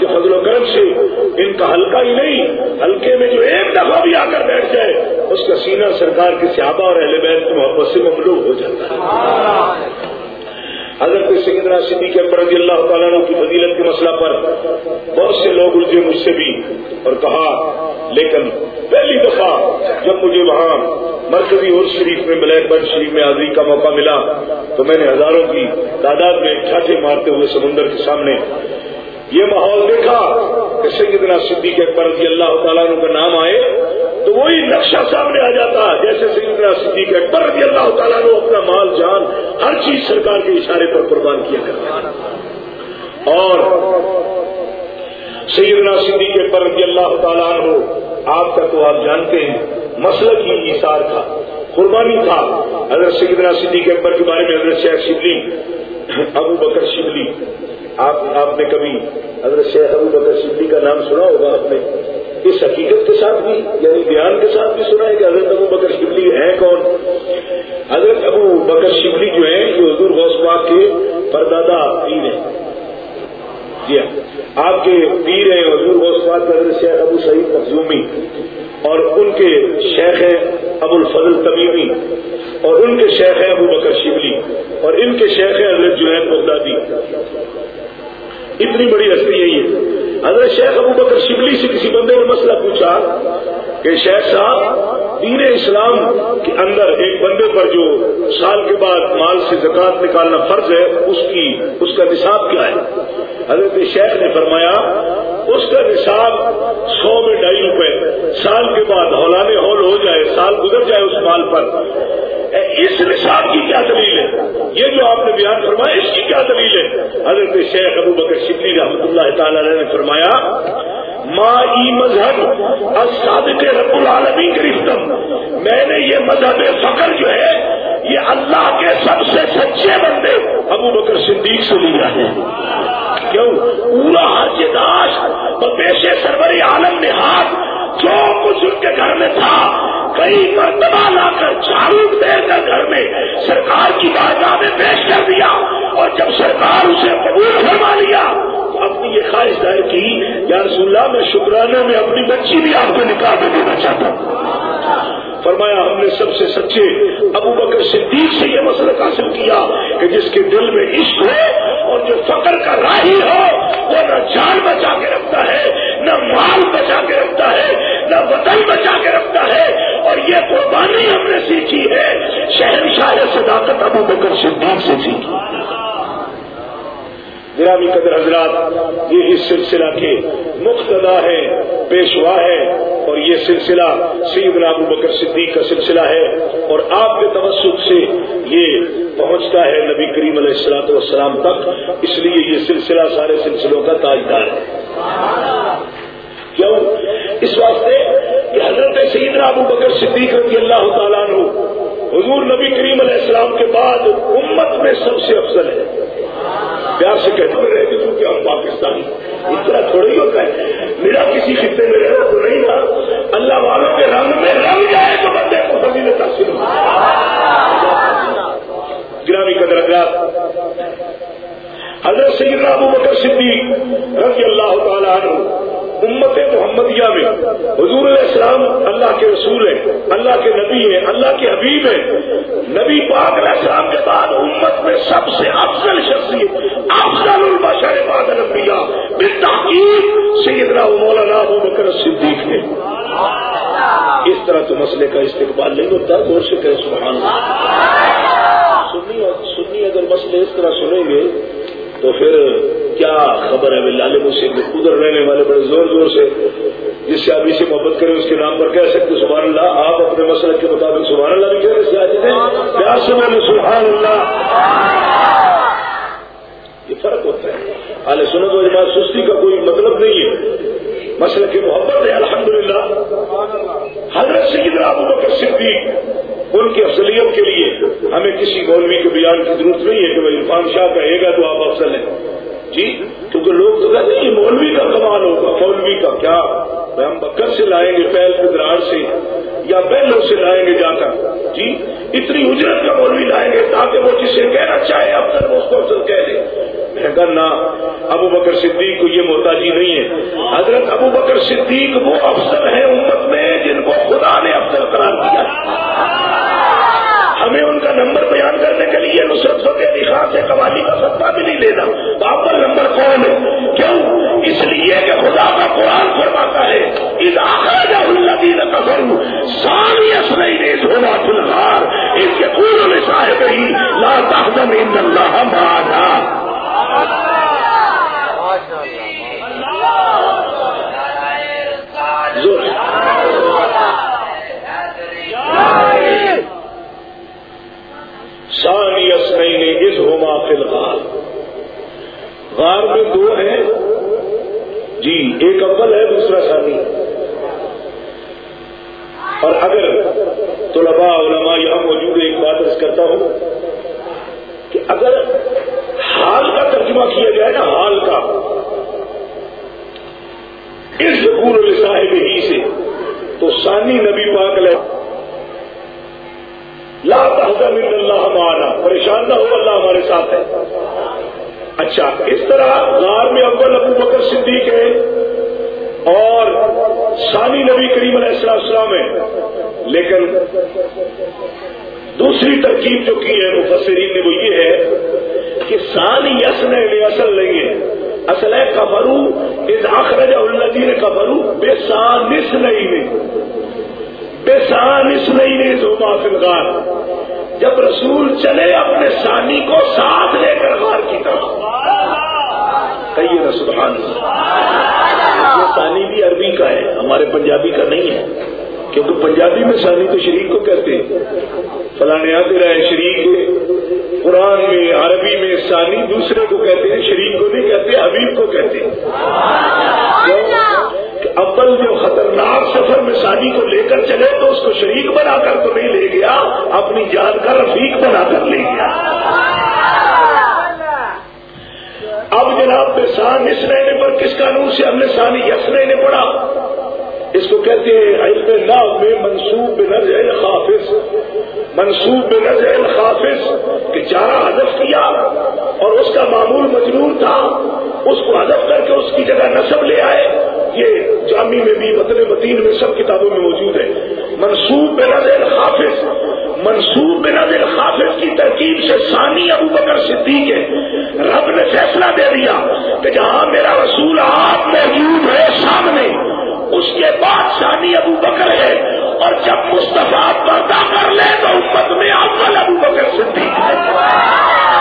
فضل و کرم سے ان کا حلقہ ہی نہیں، حلقے میں جو ایک دفعہ بھی آ کر بیٹھ جائے اس کا سینہ سرکار کے صحابہ اور اہل بیت کی محبت سے مملوء ہو جاتا ہے۔ حضرت سیدنا صدیق اکبر رضی اللہ تعالیٰ عنہ کی فضیلت کے مسئلہ پر بہت سے لوگ الجھے، مجھ سے بھی، اور کہا، لیکن پہلی دفعہ جب مجھے وہاں مرکزی عرس شریف میں بلیک برڈ شریف میں حاضری کا موقع ملا تو میں نے ہزاروں کی تعداد میں ٹھاٹھے مارتے ہوئے سمندر کے سامنے یہ ماحول دیکھا کہ سیدنا صدیق اکبر رضی اللہ تعالیٰ عنہ کا نام آئے تو وہی نقشہ سامنے آ جاتا جیسے سیدنا صدیق اکبر رضی اللہ تعالیٰ عنہ اپنا مال جان ہر چیز سرکار کے اشارے پر قربان کیا کرتے، اور سیدنا صدیق اکبر رضی اللہ تعالیٰ عنہ آپ کا تو آپ جانتے ہیں مسلک ہی ایثار تھا، قربانی تھا۔ حضرت سیدنا صدیق اکبر کے بارے میں حضرت شیخ شبلی ابو بکر شبلی، آپ نے کبھی حضرت شیخ ابو بکر شبلی کا نام سنا ہوگا، آپ نے اس حقیقت کے ساتھ بھی یعنی بیان کے ساتھ بھی سنا ہے کہ حضرت ابو بکر شبلی ہیں کون؟ حضرت ابو بکر شبلی جو ہیں جو حضور غوث پاک کے پردادا پیر ہیں، جی ہاں آپ کے پیر ہیں حضور غوث پاک کے حضرت شیخ ابو سعید مخزومی، اور ان کے شیخ ہیں ابو الفضل تمیمی، اور ان کے شیخ ہیں ابو بکر شبلی، اور ان کے شیخ ہیں حضرت جنید بغدادی۔ اتنی بڑی ہستی ہے یہ۔ حضرت شیخ ابو بکر شبلی سے کسی بندے نے مسئلہ پوچھا کہ شیخ صاحب دین اسلام کے اندر ایک بندے پر جو سال کے بعد مال سے زکوٰۃ نکالنا فرض ہے اس کا نصاب کیا ہے؟ حضرت شیخ نے فرمایا اس کا نصاب 100 میں 2.5 روپے، سال کے بعد ہولانِ ہول ہو جائے، سال گزر جائے اس مال پر، اس نصاب کی کیا دلیل ہے؟ یہ جو آپ نے بیان فرمایا اس کی کیا دلیل ہے؟ حضرت شیخ ابو بکر شبلی رحمۃ اللہ تعالی علیہ نے فرمایا مائی مذہب الصادق رب العالمین گرفتم، میں نے یہ مذہب فقر جو ہے یہ اللہ کے سب سے سچے بندے ابو بکر صدیق سے لیا ہے۔ کیوں؟ پورا حج داشت پیش سرور عالم نے ہاتھ جو کچھ ان کے گھر میں تھا کئی مرتبہ لا کر جھاڑو دے کر گھر میں سرکار کی بارگاہ میں پیش کر دیا، اور جب سرکار اسے قبول فرما لیا تو اپنی یہ خواہش ظاہر کی یا رسول اللہ میں شکرانہ میں اپنی بچی بھی آپ کو نکاح میں دینا چاہتا ہوں۔ فرمایا ہم نے سب سے سچے ابو بکر صدیق سے یہ مسلک حاصل کیا کہ جس کے دل میں عشق ہو اور جو فقر کا راہی ہو وہ نہ جان بچا کے رکھتا ہے، نہ مال بچا کے رکھتا ہے، نہ وطن بچا کے رکھتا ہے، اور یہ قربانی ہم نے سیکھی ہے شہنشاہ صداقت ابو بکر صدیق سے سیکھی۔ گرامی قدر حضرات، یہ اس سلسلہ کے مقتدا ہے، پیشوا ہے، اور یہ سلسلہ سیدنا ابو بکر صدیق کا سلسلہ ہے، اور آپ کے توسط سے یہ پہنچتا ہے نبی کریم علیہ الصلوۃ والسلام تک، اس لیے یہ سلسلہ سارے سلسلوں کا تاجدار ہے۔ کیوں؟ اس واسطے کہ حضرت سیدنا ابو بکر صدیق رضی اللہ تعالیٰ عنہ حضور نبی کریم علیہ السلام کے بعد امت میں سب سے افضل ہے۔ پیار سے کہتے رہے کہ کیونکہ ہم پاکستانی، اس طرح تھوڑا ہی ہوتا ہے، میرا کسی خطے میں رہنا تو نہیں تھا، اللہ والوں کے رنگ میں رنگ جائے تو بندے کو فضیلت حاصل ہو۔ گرامی قدر حضرات، حضرت سیدنا ابو بکر صدیق رضی اللہ تعالیٰ عنہ امت محمدیہ میں حضور علیہ السلام اللہ کے رسول ہیں، اللہ کے نبی ہیں، اللہ کے حبیب ہیں، نبی پاک علیہ السلام کے بعد امت میں سب سے افضل شخصیت، افضل البشر بعد الانبیاء بالتحقیق سیدنا و مولانا ابو بکر صدیق ہیں۔ اس طرح تو مسئلے کا استقبال نہیں ہوتا، غور سے کہیں سبحان اللہ۔ سنی اگر مسئلے اس طرح سنیں گے تو پھر کیا خبر ہے بالعالموں سے کہ ادھر رہنے والے بڑے زور زور سے جس سے ابھی سے محبت کرے اس کے نام پر کہہ سکتے سبحان اللہ، آپ اپنے مسلک کے مطابق سبحان اللہ بھی کہہ رہے ہیں، پیار سے میں سبحان اللہ۔ یہ فرق ہوتا ہے۔ اہل سنت و جماعت سستی کا کوئی مطلب نہیں ہے، مسلک کی محبت ہے الحمدللہ۔ حضرت سیدنا ابو بکر صدیق ان کی افضلیت کے لیے ہمیں کسی مولوی کے بیان کی ضرورت نہیں ہے کہ بھائی عرفان شاہ کہے گا تو آپ افضل ہیں، جی، کیونکہ لوگ تو کہتے ہیں مولوی کا کمال ہوگا، مولوی کا کیا، ہم بکر سے لائیں گے پہل کے دراڑ سے یا بیلوں سے لائیں گے جا کر، جی، اتنی اجرت کا مولوی لائیں گے تاکہ وہ جسے کہنا چاہے افضل وہ اس کو افضل کہہ دے۔ نہ، ابو بکر صدیق کو یہ محتاجی نہیں ہے. حضرت ابو بکر صدیق وہ افضل ہیں امت میں جن کو خدا نے افضل قرار دیا. ہمیں ان کا نمبر بیان کرنے کے لیے نصرت فتح علی خان سے قوالی کا فتویٰ بھی نہیں لینا. اول نمبر کون ہے؟ کیوں؟ اس لیے کہ خدا کا قرآن فرماتا ہے اذا اخرجہ الذین کفروا ثانی اثنین اذ ہما فی الغار اذ یقول لصاحبہ لا تحزن ان اللہ معنا. ثانی اثنین اذ ہما فی الغار، غار میں دو ہیں جی، ایک اول ہے دوسرا ثانی. اور اگر طلباء علماء یہاں موجود ہے، ایک بات عرض کرتا ہوں کہ اگر حال کا ترجمہ کیا جائے نا، حال کا اس ذکور لصاحب ہی سے، تو ثانی نبی پاک علیہ لا تحزن ان اللہ معنا، پریشان نہ ہو اللہ ہمارے ساتھ ہے. اچھا، اس طرح غار میں اول ابو بکر صدیق ہے اور ثانی نبی کریم علیہ السلام ہے. لیکن دوسری ترکیب جو کی ہے مفسرین نے وہ یہ ہے کہ ثانی اثنین اصل نہیں ہے، اصل ہے کفرو اذ اخرجہ الذین کفروا بثانس نہیں، بثانس نہیں ذوما فی الغار. جب رسول چلے اپنے ثانی کو ساتھ لے کر غار کی طرف. کہیے نا سبحان اللہ. یہ ثانی بھی عربی کا ہے، ہمارے پنجابی کا نہیں ہے، کیونکہ پنجابی میں ثانی تو شریک کو کہتے ہیں. فلاں تیرا ہے شریک، قرآن میں عربی میں ثانی دوسرے کو کہتے ہیں، شریک کو نہیں کہتے، حبیب کو کہتے ہیں. کہ اول جو خطرناک سفر میں ثانی کو لے کر چلے تو اس کو شریک بنا کر تو نہیں لے گیا، اپنی جان کا رفیق بنا کر لے گیا. اب جناب پہ ثانی اثنین پر کس قانون سے ہم نے ثانی اثنین پڑھا؟ اس کو کہتے ہیں علم نحو میں منصوب بنزع الخافض. منصوب بنزع الخافض کہ چارہ حذف کیا اور اس کا معمول مجرور تھا، اس کو حذف کر کے اس کی جگہ نصب لے آئے. یہ جامع میں بھی، متن متین میں، سب کتابوں میں موجود ہے. منصوب بنزع الخافض، منصوب بنزع الخافض کی ترکیب سے ثانی ابو بکر صدیق ہے. رب نے فیصلہ دے دیا کہ جہاں میرا رسول آپ موجود ہے سامنے، اس کے بعد ثانی ابو بکر ہے، اور جب مصطفیٰ پردہ کر لے تو امت میں اول ابو بکر صدیق ہے.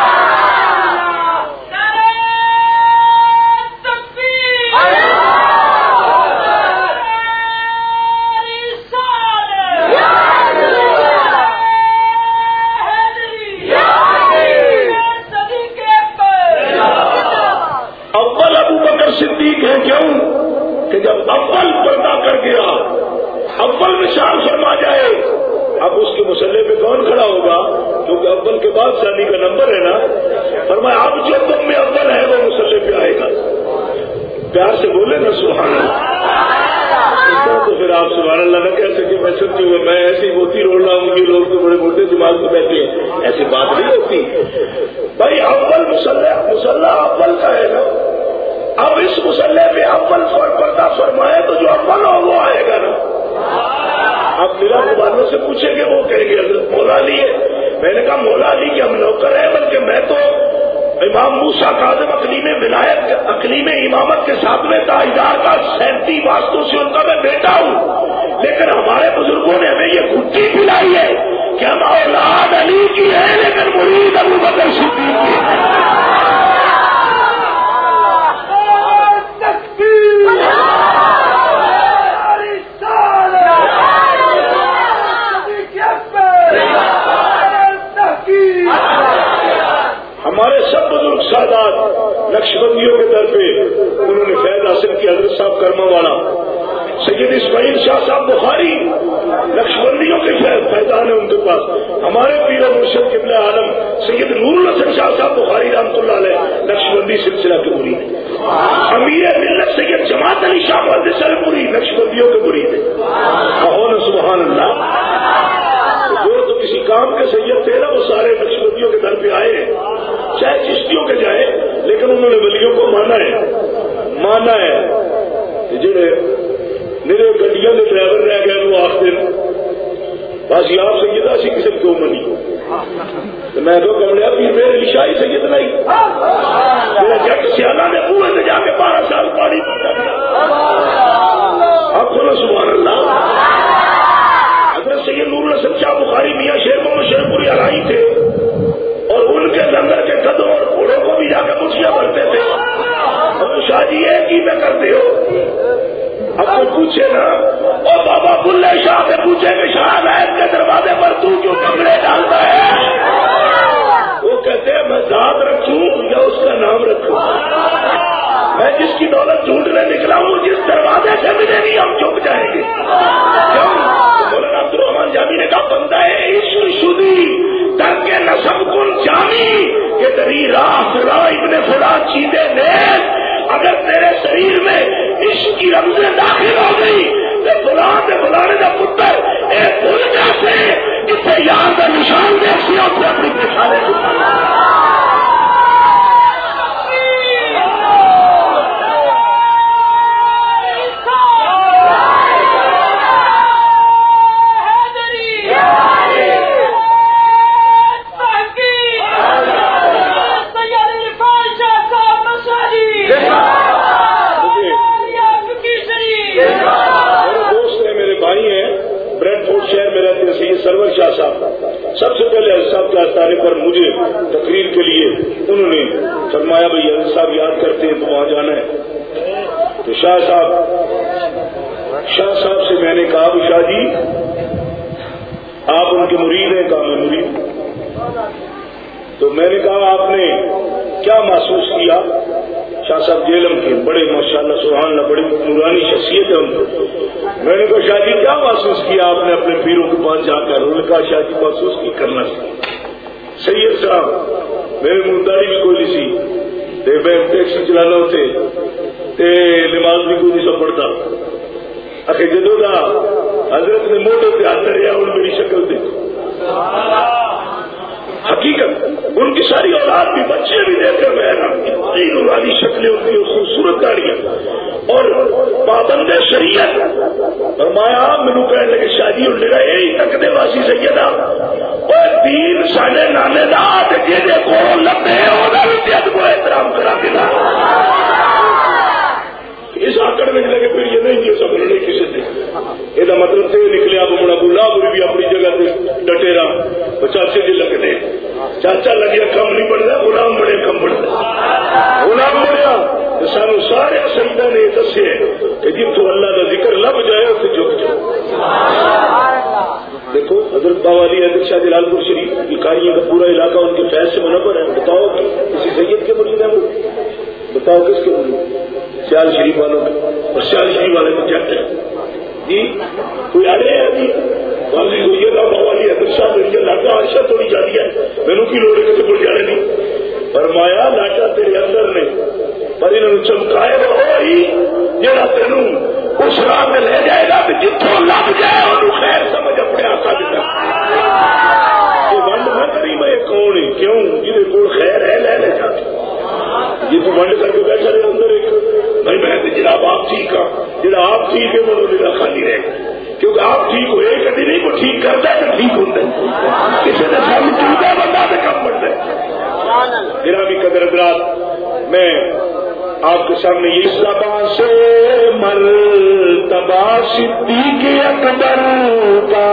اول ابو بکر صدیق ہے. کیوں کہ جب اول پردہ کر گیا، اول نشان فرما جائے، اب اس کے مسلح پہ کون کھڑا ہوگا؟ کیونکہ اول کے بعد ثانی کا نمبر ہے نا. فرمایا اب جو تم میں اول ہے وہ مسلح پہ آئے گا. پیار سے بولے نا سبحان اللہ. اس طرح تو پھر آپ سبحان اللہ نہ کہہ سکے میں سچی ہوں، میں ایسی موتی روڑ رہا ہوں، یہ لوگ تو بڑے موٹے دماغ میں بیٹھے ہیں. ایسی بات نہیں ہوتی بھائی. اول مسلح اول کا ہے نا. اب اس مسلح پہ اول پردہ فرمائے تو جو اول ہو وہ آئے گا نا. آپ میرا والوں سے پوچھیں گے، وہ کہیں گے حضرت مولا علی ہے. میں نے کہا مولا علی کے ہم نوکر ہیں، بلکہ میں تو امام موسیٰ کاظم اقلیم ولایت، اقلیم امامت کے ساتھ میں تاجدار کا 37 واسطوں سے ان کا میں بیٹا ہوں. لیکن ہمارے بزرگوں نے ہمیں یہ گھٹی پلائی ہے کہ ہم اولاد علی کی ہے لیکن مرید ابو بکر صدیق کی ہے. ہمارے سب بزرگ سادات نقشبندیوں کے در پہ انہوں نے فیض حاصل کیا. حضرت صاحب کرما والا سید اسماعیل شاہ صاحب بخاری نقشبندیوں کے فیضان ہیں ان کے پاس. ہمارے پیر و مرشد قبلہ عالم سید نور الحسن شاہ صاحب بخاری رحمۃ اللہ علیہ نقشبندی سلسلہ کے مرید ہیں. امیر ملت سید جماعت علی شاہ محدث پوری نقشبندیوں کے مرید ہیں. سبحان اللہ. جو تو کسی کام کے سید تھے نا وہ سارے نقشبندیوں کے در پہ آئے ہیں، چاہے چشتیوں کے جائے لیکن انہوں نے ولیوں کو مانا ہے جڑے میرے گڈیاں کے ڈرائیور رہ گئے وہ آخر بس آپ سیدہ سی کسی کو منی میں تو کمڑیا پیر میرے شاہی سید نہیں میرا جٹ سیالہ نے کنویں سے جا کے 12 سال پانی پیتا آپ بولو سبحان اللہ. حضرت سید نور الحسن شاہ بخاری میاں شیر محمد شیر پوری ارائی تھے اور ان کے لنگر کے گدوں اور گھوڑوں کو بھی جا کے مچھلیاں بھرتے تھے. اور شاہ جی یہ کی میں کرتے ہو؟ اب کوئی پوچھے نا اور بابا بلے شاہ سے پوچھے کہ شاہ عید کے دروازے پر تو کیوں کپڑے ڈالتا ہے؟ وہ کہتے ہیں میں ذات رکھوں یا اس کا نام رکھوں؟ میں جس کی دولت ڈھونڈنے نکلا ہوں جس دروازے سے ملے نہیں ہم چپ جائیں گے. کیوں؟ مولانا عبد الرحمان جامی نے کہا بندہ ہے عشق شدی در کے نسب کن جامی کہ تری راہ ابن فلان چیزیں نیز اگر تیرے شریر میں عشق کی رمزیں داخل ہو گئی تو فلانے کا پتر ایک بھول جاتے جسے یہاں کا نشان دیکھتی اور اپنی پہچانے سرور شاہ صاحب سب سے پہلے صاحب کے آستانے پر مجھے تقریر کے لیے انہوں نے فرمایا بھائی حضرت صاحب یاد کرتے ہیں تو وہاں جانا ہے. تو شاہ صاحب سے میں نے کہا کہ شاہ جی آپ ان کے مرید ہیں؟ کہا میں مرید. تو میں نے کہا آپ نے کیا محسوس کیا؟ شاہ صاحب جیلم کے بڑے ماشاءاللہ سبحان اللہ بڑی نورانی شخصیت ہے ان کو. میں نے کہا شاہ جی کیا محسوس کیا آپ نے اپنے پیروں کے پاس جا کر؟ انہوں نے کہا شاہ جی محسوس کی کرنا سید صاحب میرے منہ داڑھی بھی کوئی نہیں سی میں ٹیکسی چلانا ہوتے نماز بھی کوئی نہیں سب پڑتا. آخر جدو دا حضرت نے موٹے سے ہاتھ رہا ان میری شکل دیکھو. حقیقت ان کی ساری اولاد بھی بچے بھی دیکھ کر رہے اتنی نورانی شکلیں ہوتی ہیں خوبصورت گاڑیاں اور پابند شریعت. فرمایا مینو کہنے لگے شاہ جی میرا یہی تکتے واسی سیدہ اور دین ساڈے نانے دا جہے کو لبے وہ احترام کرا دینا. اس آکڑ میں لگے پھر یہ نہیں سب نہیں کسی سے یہ مطلب تو نکلے اب بڑا بلا بھی اپنی جگہ سے ڈٹے رہا چاچے جی لگتے چاچا لگیا کم نہیں بڑھتا غلام بڑے کم بڑھتا غلام بڑھیا تو سانو سارے سجدہ نے دسے کہ جتوں اللہ کا ذکر لب جائے اسے جھک جائے. دیکھو حضرت باوالی حضرت شاہ جلال پور شریف کاریوں کا پورا علاقہ ان کے فیض سے منور ہے. بتاؤ کسی سید کے مرید ہیں وہ؟ بتاؤ کس کے مرید؟ سیال شریف والوں میں. اور سیال شریف والے کو جٹ ہے جی کوئی آڑے ہے ابھی والی کو یہ رابطہ والی حضرت شاہ میری لاٹا عائشہ تھوڑی جاتی ہے میرے کی لوڑ کسی کو جانے نہیں. فرمایا لاٹا تیرے اندر نے پر انہوں نے چمکائے وہی جہاں تینوں اس راہ میں لے جائے گا کہ جتوں لگ جائے انہوں خیر سمجھ اپنے آقا دیتا. یہ ونڈ نہ کری میں کون ہی کیوں جنہیں کو خیر ہے لے جاتے یہ تو ونڈ کر کے بیٹھا رہے اندر ایک بھائی میں جناب آپ ٹھیک ہاں جہاں آپ ٹھیک ہے وہ میرا خالی رہے گا کیونکہ آپ ٹھیک ہوئے کبھی نہیں وہ ٹھیک کرتا ہے تو ٹھیک ہوتا ہے کسی نے سامنے ٹوٹا ہے بندہ تو کم بڑھتا ہے. میرا بھی قدر حضرات میں آپ کے سامنے یہ سبا سے مرتبہ صدیق اکبر کا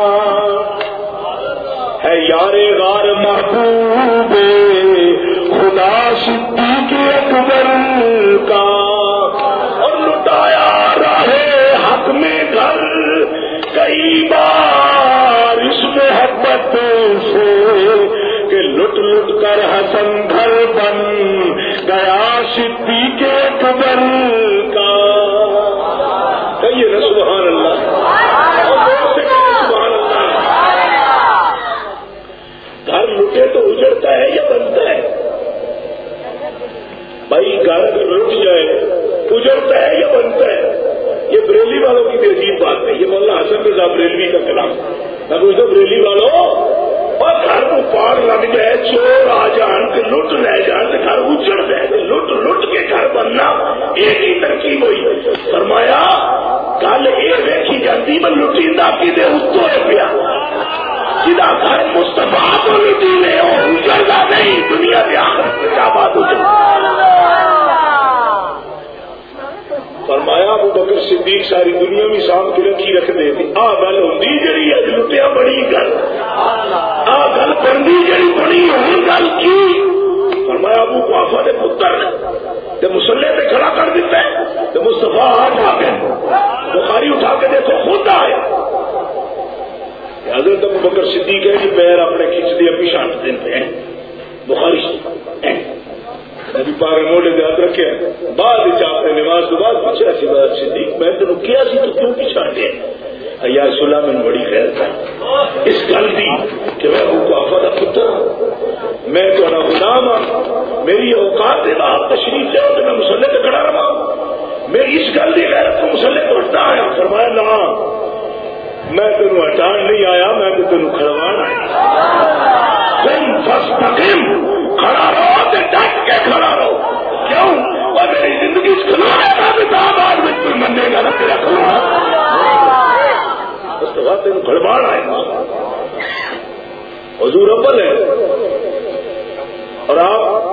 ہے یار غار محبوب خدا صدیق اکبر کا اور لٹایا رہے حق میں گھر کئی بار اس محبت سے کہ لٹ لٹ کر حسن گھر بن گیا صدیق اکبر کا. کہیے نا سبحان اللہ. سبحان اللہ. گھر لٹے تو اجڑتا ہے یا بنتا ہے؟ بھائی گھر اگر لٹ جائے اجڑتا ہے یا بنتا ہے؟ یہ بریلی والوں کی بھی عجیب بات ہے. یہ مولانا حسن رضا بریلوی کا کلام. میں پوچھتا ہوں بریلی والوں اور گھر کو پاڑ لگ جائے، چور آ جان کے لٹ لے جان تو گھر اجڑ جائے، لٹ لٹ کے گھر بننا ایک ہی ترکیب ہوئی. فرمایا گل یہ دیکھی جاتی میں لٹیندا کدے اتوں ہے پیا، جدا گھر مصطفیٰ کو لٹی لے وہ اجڑتا نہیں، دنیا کے آخرت میں کیا بات اجڑ. فرمایا ابو بکر صدیق ساری دنیا بھی سامنے کے رکھی رکھتے تھے. آ گل ہوتی جی اج لٹیا بڑی گل، آ گل بنتی جی بڑی ہوں گل کی. فرمایا ابو قحافہ کے پتر نے مسلے پہ کھڑا کر دیتا ہے تو مصطفیٰ اٹھا کے بخاری اٹھا کے دیکھو خود آئے. حضرت ابو بکر صدیق ہے کہ پیر اپنے کھینچ دیا پیچھے ہٹ دیتے ہیں. بخاری نبی پاک نے موڑے دے ہاتھ رکھے بعد آپ نے نماز کے بعد پوچھا سی بات صدیق میں تینوں کیا سی تو کیوں پیچھے ہٹے؟ یا رسول اللہ میں بڑی خیر تھا اس گل دی کہ میں ابو قحافہ دا پتر ہوں، میں تھوڑا غلام ہوں، میری اوقات دے آپ تشریف لے تو میں مسلے پہ کھڑا رہا ہوں، میں اس گل دی غیرت کو مسلے پہ ہٹتا آیا. فرمایا نہ میں تینوں ہٹان نہیں آیا، میں تو تینوں کھڑوانا آیا. تم فاستقم، کھڑا رہو تے ڈٹ کے کھڑا رہو. کیوں؟ اور میری زندگی کھلونے کا بھی آباد میں کوئی منے گا نہ تیرا کھلونا اس کے بعد تین کھڑباڑ آئے. حضور اول ہے اور آپ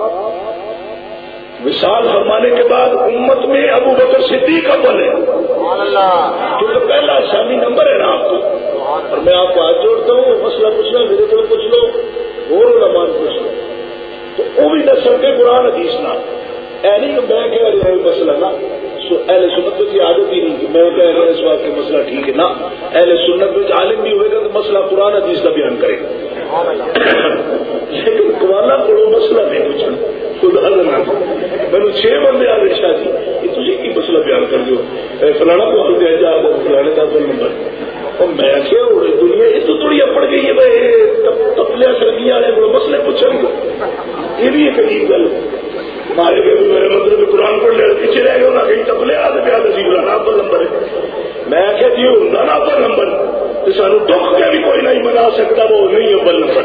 وصال فرمانے کے بعد امت میں ابو بکر صدیق اول ہے کیونکہ پہلا ثانی نمبر ہے نا آپ کو. اور میں آپ کو ہاتھ جوڑتا ہوں مسئلہ پوچھنا میرے کو پوچھ لو اور علماء پوچھ لو تو وہ بھی دس کے قرآن حدیث نہ نہیں کہ میں کہہ رہا ہوں مسئلہ نہ اہل سنت کی عادت ہی نہیں کہ میں کہہ رہا ہوں اس بات کا مسئلہ ٹھیک ہے. نہ اہل سنت میں عالم بھی ہوئے گا تو مسئلہ قرآن حدیث کا بیان کرے گا لیکن قرآن کو مسئلہ نہیں پوچھنا خود حضرت میں نے 6 بندے آ گئے شاہ جی یہ تجھے کی مسئلہ بیان کر دو فلانا کو دیا جا فلانے کا فل نمبر اور میں کیا ہو رہی دنیا یہ تو تھوڑی پڑ گئی ہے بھائی تپلیا سردیاں والے کو مسئلے پوچھیں گے یہ بھی ایک عجیب گل مارے گئے میرے مطلب قرآن پڑھ لے پیچھے رہ گئے کہیں تپلے آتے پہ آتے فلانا ابل نمبر ہے. میں کیا جی ہوں نا ابل نمبر تو سانو دکھ کے بھی کوئی نہیں منا سکتا وہ نہیں ابل نمبر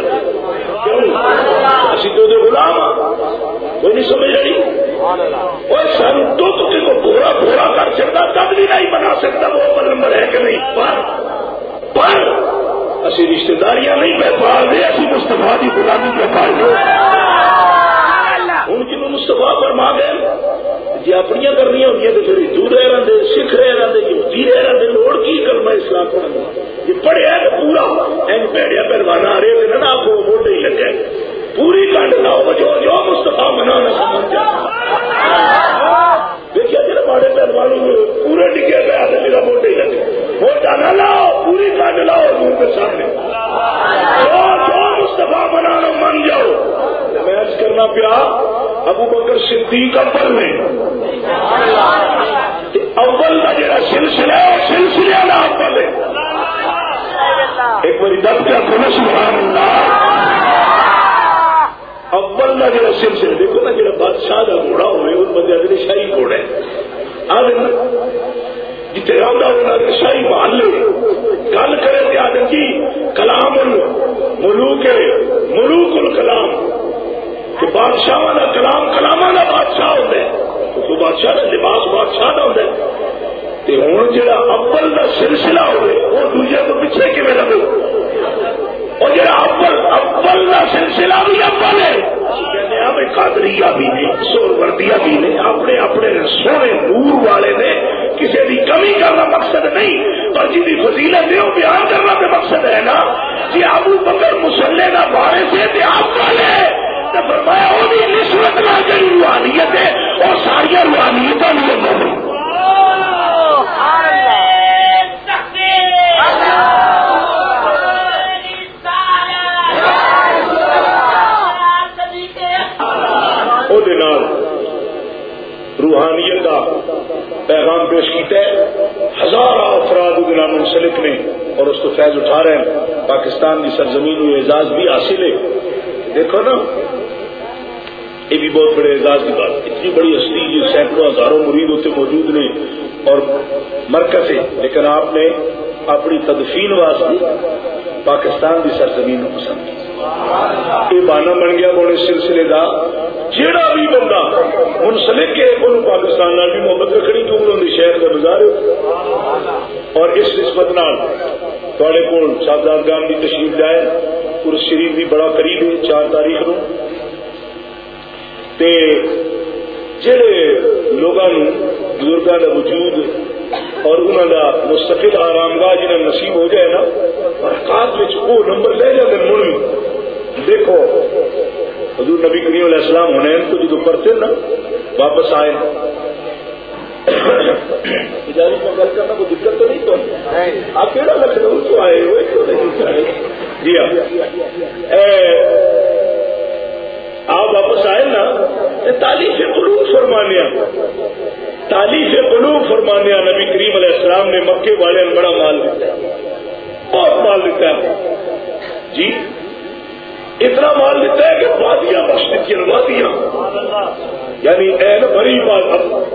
اسی تو غلام کوئی نہیں سمجھ رہی اور سانو دکھ کے کو پورا پورا کر سکتا تب بھی نہیں بنا سکتا وہ ابل نمبر ہے کہ نہیں. پر اسی رشتے داریاں نہیں پہ پال دے اسی مصطفیٰ کی غلامی پہ پال دے ان کی مصطفیٰ فرما گئے جی اپنی کرنی ہوتی تو پھر ہندو رہ رہے سکھ رہ رہے یہودی رہ رہے لوڑ کی کرنا اسلام پڑھنا یہ پڑھیا تو پورا این پیڑیا پہلوانا آ رہے تھے نا آپ کو موڈے ہی لگے پوری کنڈ لاؤ جو جو مصطفیٰ منانا سمجھ دیکھا جی ماڑے پہلوان پورے ڈگے پہ آتے میرا موڈے ہی لگے موٹا نہ لاؤ پوری کنڈ لاؤ دور کے سامنے جو مصطفیٰ منانا من جاؤ. میچ کرنا پیا ابو بکر صدیق اول نے اول کا جڑا سلسلہ ہے وہ سلسلہ کا اول ہے. ایک بار دس کا کھولو سبحان اللہ. اول کا جڑا سلسلہ دیکھو نا جڑا بادشاہ کا گھوڑا ہوئے اس بندے اگلے شاہی گھوڑا ہے جتنے آتا ہونا شاہی محلے گل کرے آدم جی کلام ملوک الکلام کہ بادشاہ کا کلام کلاما کا بادشاہ ہوتا ہے تو بادشاہ کا لباس بادشاہ کا ہوتا ہے ہوں جا اول کا سلسلہ ہوئے وہ دوجے تو پیچھے کیون لگے اور جا اول کا سلسلہ بھی اول ہے کہتے ہیں بھائی قادریہ بھی نے سہروردیہ بھی نے اپنے اپنے سونے نور والے نے کسی کی کمی کرنا مقصد نہیں پر جی کی فضیلت ہے وہ بیان کرنا تو مقصد ہے نا جی ابو بکر مسلے کا بارے سے آپ والے فرمایا وہ بھی نسبت نہ جی روحانیت ہے اور ساری روحانیت روحانیت کا پیغام پیش کیتا ہے. ہزاروں افراد منسلک نے اور اس کو فیض اٹھا رہے ہیں. پاکستان کی سرزمین میں اعزاز بھی حاصل ہے. دیکھو نا یہ بھی بہت بڑے اعزاز کی بات. اتنی بڑی ہستی جو سینکڑوں ہزاروں مرید ہوتے موجود نے اور مرکز ہے لیکن آپ نے اپنی تدفین واسطے پاکستان کی سرزمین کو پسند کی. یہ بہانا بن گیا ہوں اس سلسلے کا جیڑا بھی بندہ منسلک ہے انہوں پاکستان بھی محبت رکھنی کیونکہ انہوں نے شہر کا گزار اور اس نسبت تھوڑے کو صاحبزادگان کی تشریف جائے اور شریف بھی بڑا قریب ہے 4 تاریخ نو تے جڑے لوگوں بزرگوں کا وجود اور انہوں کا مستقل آرام گاہ جنہیں نصیب ہو جائے نا حرکات وہ نمبر لے جاتے مڑ دیکھو حضور نبی کریم علیہ السلام ہونے کو جدو پڑھتے نا واپس آئے اجازت میں گل کرنا کوئی دقت تو نہیں تو آپ کہڑا لکھنؤ تو آئے ہوئے جی ہاں آپ واپس آئے نا تعلیف قلوب فرمانیا نبی کریم علیہ السلام نے مکے والے بڑا مال دیتا ہے بہت مال دیتا ہے جی اتنا مال دیتا ہے کہ وادیاں بخش دیتی ہیں وادیاں یعنی این بڑی بات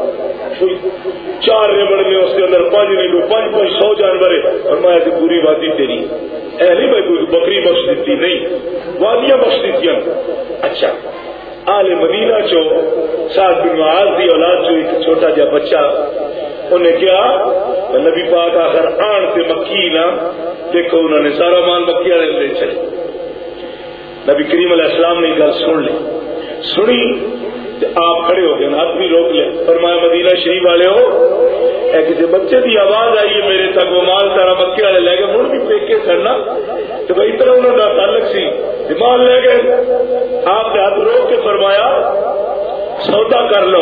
4 ریبڑ میں اس کے اندر 5 نیلو 500 جانور فرمایا کہ پوری وادی تیری اے نہیں بھائی کوئی بکری بخش دیتی نہیں وادیاں بخش دیتی ہیں اچھا آل مدینہ چو سعد بن معاذ دی اولاد جو ایک چھوٹا جا بچہ انہیں کیا نبی پاک آخر آن سے مکی نا دیکھو انہوں نے سارا مال مکی والے لے چلے نبی کریم علیہ السلام نے گل سن لی سنی آپ کھڑے ہو گئے ہاتھ بھی روک لے فرمایا مدینہ شریف والے ہو کسی بچے کی آواز آئی ہے میرے تک وہ مال سارا مکے والے لے گئے مڑ بھی پیکے کرنا تو بھائی طرح انہوں کا تعلق سی مال لے گئے آپ نے ہاتھ روک کے فرمایا سودا کر لو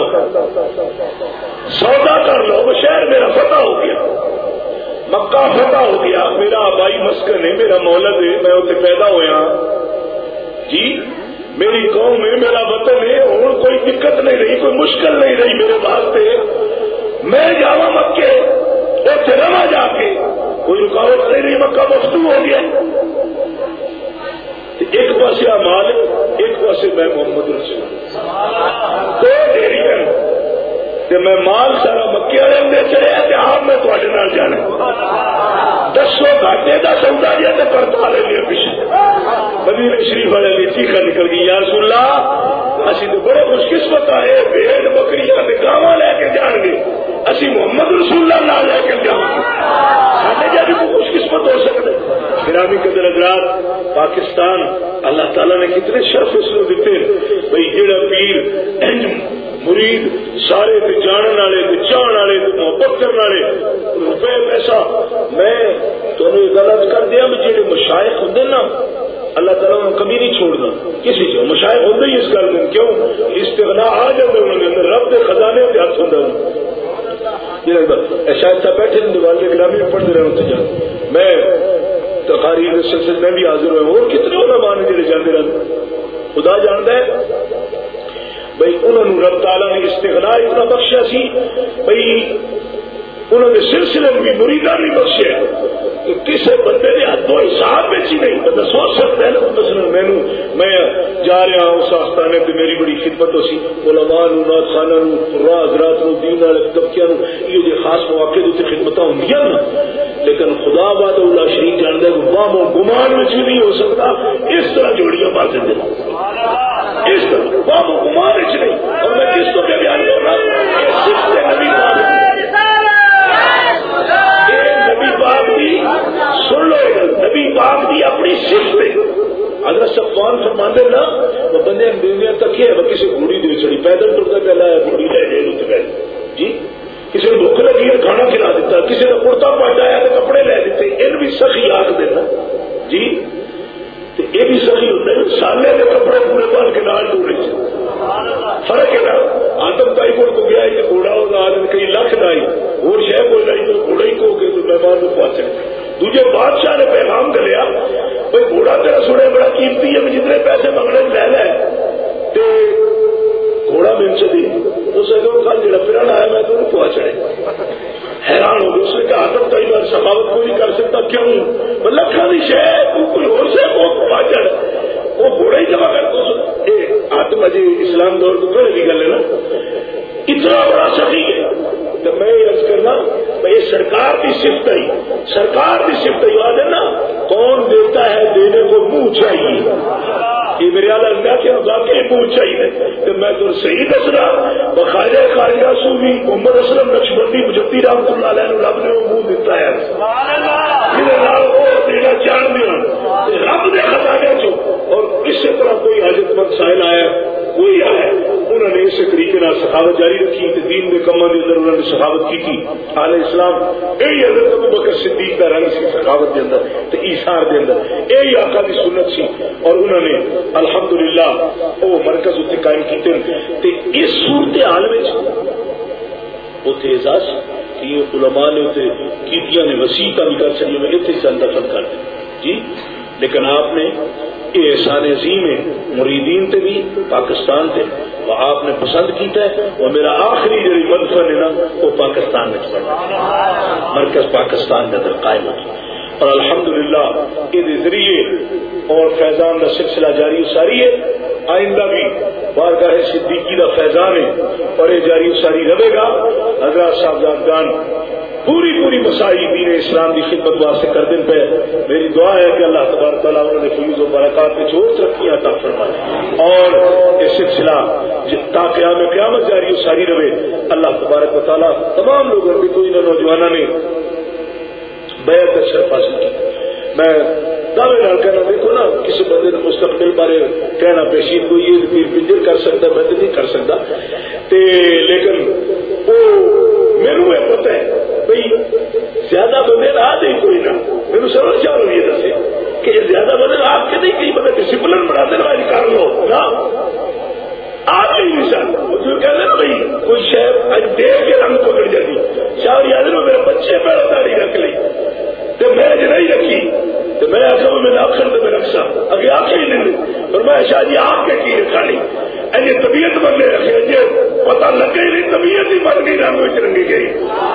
وہ شہر میرا فتح ہو گیا مکہ فتح ہو گیا میرا آبائی مسکن ہے میرا مولد ہے میں اسے پیدا ہوا جی میری قوم ہے میرا وطن ہے اور کوئی دقت نہیں رہی کوئی مشکل نہیں رہی میرے واسطے میں جاوا مکے اسے روا جا کے کوئی رکاوٹ نہیں رہی مکہ مفتو ہو گیا ایک پاس مال ایک پاس میں محمد رسول دو ڈیری میں مال سارا مکے والے دے چلے آپ میں تھوڑے نال جانا 10 گھاٹے کا سودا جی کرتا لے لیا پیچھے مدینے شریف والے کی چیخا نکل گئی یا رسول اللہ اسی تو بڑے خوش قسمت آئے بھیڑ بکریاں گاواں لے کے جان گے اسی محمد رسول اللہ نہ لے کے جاؤں سارے جانے کو خوش قسمت ہو سکتے گرامی قدر حضرات پاکستان اللہ تعالیٰ نے کتنے شرف اس کو دیتے بھائی جڑا پیر مرید سارے جاننے والے چاہن والے محبت کرنے والے روپے پیسہ میں تمہیں غلط کر دیا جہے مشائق ہوں نا اللہ تعالیٰ نے کبھی نہیں چھوڑنا کسی سے مشائق ہوتے ہی اس گل میں کیوں استغنا آ جاتے انہوں نے رب کے خزانے کے ہاتھ ہوتا شاید صاحب بیٹھے دیوار کے گرامی میں پڑھتے رہے جا میں تقاریر سلسلے میں بھی حاضر ہوئے اور کتنے علماء نے جڑے جاتے رہتے خدا جانتا ہے بھائی انہوں نے رب تعالیٰ نے استغنا اتنا بخشا سی بھائی انہوں نے سلسلے میں بھی مریدان نہیں بخشے کہ کسی بندے نے ہاتھوں حساب میں ہی نہیں بندہ سوچ سکتا ہے نا مثلا میں جا رہا ہوں اس آستانے پہ میری بڑی خدمت ہو سی علماء نات خانہ حضرات دین والے طبقے یہ جو خاص مواقع کی خدمت ہوں نا لیکن خدا بات اللہ شریف جانتا ہے کہ وام و گمان میں بھی نہیں ہو سکتا اس طرح جوڑیاں باتیں دیں اس طرح وام و گمان میں نہیں اور میں کس کو بیان کر رہا ہوں نبی پاک کی سن لو نبی پاک کی اپنی صفت اگر سب کون فرماندے نا وہ بندے بیویاں تک ہے وہ کسی گھوڑی دے چڑی پیدل ٹرتا پہلا گھوڑی لے لے جی کسی نے بھوک لگی ہے کھانا کھلا دیتا کسی نے کرتا پہنچایا تو کپڑے لے دیتے ان بھی سخی آگ دینا جی یہ بھی سخی ہوتا ہے سالے کے کپڑے پورے بال کے نال ڈوڑے فرق ہے نا آتم تائی کو گیا کہ گھوڑا ہوگا کئی لکھ لائی اور شہ کو لائی تو گھوڑا ہی کو گئے تو مہمان کو پہنچے دوجے بادشاہ نے پیغام کر لیا بھائی گھوڑا تیرا سنے بڑا قیمتی ہے جتنے پیسے منگنے لے لے گھوڑا مل سے دی اس نے کل جڑا پھرن آیا میں تو پہنچ رہے حیران ہو گیا اس نے کہا آتم تائی میں سخاوت کو نہیں کر سکتا کیوں لکھا دی شہ کوئی اور سے پہنچ وہ گھوڑا ہی جمع کر دو آتم اجی اسلام دور کو پہلے کی گل ہے نا اتنا بڑا سخی ہے تو میں یہ عرض کرنا یہ سرکار کی صفت ہی سرکار کی صفت ہی بات ہے نا کون دیتا ہے؟ دینے کو منہ چاہیے. یہ میرے اللہ کہ واقعی منہ چاہیے تو میں تو صحیح دسنا بخاجہ خارجہ صوفی محمد اسلم نقشبندی مجدی رحمۃ اللہ علیہ رب نے وہ منہ دیتا ہے دینا جان دیا رب نے خزانے چو. اور اسی طرح کوئی حاجت مند سائل آیا کوئی آیا انہوں نے اسی طریقے سخاوت جاری رکھی کہ دین کے کاموں کے اندر انہوں نے سخاوت کی تھی. اہل اسلام یہی حضرت ابوبکر صدیق کا رنگ سی سخاوت کے اندر تو ایثار کے اندر یہی آقا کی سنت سی اور انہوں نے الحمدللہ وہ مرکز اتنے قائم کیتے. اس صورت حال میں اتنے اعزاز کہ علماء نے اتنے کیتیاں نے وسیع کا بھی کر چلی میں اتنے سے دفن کر دیں جی. لیکن آپ نے یہ احسان عظیم ہے مریدین تے بھی پاکستان تے وہ آپ نے پسند کیتا ہے. وہ میرا آخری جڑی مدفن ہے نا وہ پاکستان میں پڑا مرکز پاکستان کے اندر قائم ہو اور الحمدللہ یہ ذریعے اور فیضان کا سلسلہ جاری ساری ہے. آئندہ بھی بارگاہ صدیقی کا فیضان ہے اور یہ جاری ساری رہے گا. حضرات صاحبزادگان پوری مسائی دین اسلام کی خدمت واسطے کر دیں پہ میری دعا ہے کہ اللہ تبارک تعالیٰ انہوں نے فیوز و برکات میں جو ترقیاں عطا فرمائے اور یہ سلسلہ تا قیامت جاری ساری رہے. اللہ تبارک و تعالیٰ تمام لوگوں کی کوئی نہ نوجوانوں نے بیعت شرف حاصل کی. میں دعوے نال کہنا دیکھو نا کسی بندے نے مستقبل بارے کہنا پیشین کوئی یہ پیر پنجر کر سکتا میں تو نہیں کر سکتا لیکن وہ میرے یہ پتہ ہے بھائی زیادہ بندے رہا نہیں کوئی نہ میرے سمجھ چاہوں یہ دسے کہ زیادہ بندے آپ کے نہیں کئی بندے ڈسپلن بنا دیں بھائی کر لو نا آپ ہی نشان جو کہتے ہیں نا بھائی کوئی شہر دیکھ کے رنگ پکڑ جاتی شاہ یاد میں میرے بچے پہ داڑھی رکھ لی تو میں نہیں رکھی تو میں آخر میں آخر تو میں رکھا اگے آخر ہی نہیں اور میں شاہ جی آپ کے کی رکھا نہیں ایسے طبیعت بننے رکھے پتہ لگے ہی نہیں طبیعت ہی بن گئی رنگ رنگی گئی.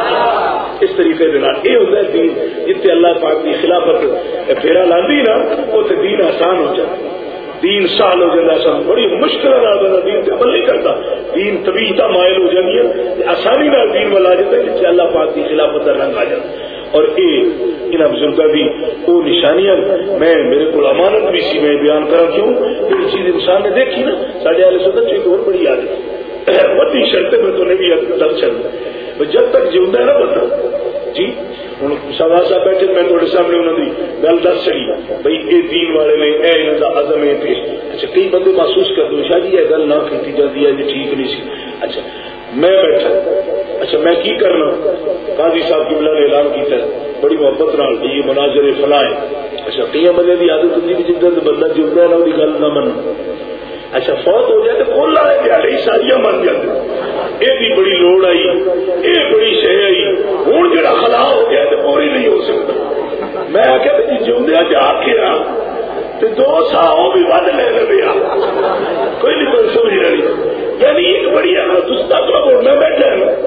اس طریقے سے یہ ہوتا ہے دین جتنے اللہ پاک کی خلافت پھیرا لاندی نا اتنے دین آسان ہو جاتا دین سال ہو جاتا سن بڑی مشکل دین سے عمل نہیں کرتا دین طبیعت مائل ہو جاتی ہے آسانی نہ دین والا جاتا ہے جس سے اللہ پاک کی خلافت کا رنگ آ جاتا اور ان بزرگوں کی وہ نشانیاں میں میرے کو امانت بھی سی میں بیان کرا کیوں یہ چیز انسان نے دیکھی نا ساڑھے والے سوچا ایک اور بڑی عادت بڑی شرط میں تو نے بھی دل چل جب تک جیوندا ہے نا بندہ جی ہوں سوا صاحب بیٹھے میں تھوڑے سامنے انہوں نے گل دس چڑی بھائی یہ دین والے نے اے انہوں کا عزم ہے اچھا کئی بندے محسوس کر دو شاید یہ گل نہ کی جاتی ہے یہ ٹھیک نہیں سی. اچھا میں بیٹھا اچھا میں کی کرنا قاضی صاحب کی بلا نے اعلان کیا بڑی محبت نال یہ مناظر فلاں اچھا کئی بندے کی عادت ہوتی ہے جن بندہ جڑتا ہے نا وہ گل نہ منو. اچھا فوت ہو جائے تو کل والے دیہڑے ساریاں من جاتے یہ بھی بڑی لوڑ آئی یہ بڑی شہ آئی ہوں جا خلا ہو گیا تو پوری نہیں ہو سکتا. میں آخیا جی جمدیا جا کے تو 2 سا وہ بھی ود لے لے کوئی نہیں کوئی سمجھ رہی یعنی ایک بڑی ہے نا میں بیٹھا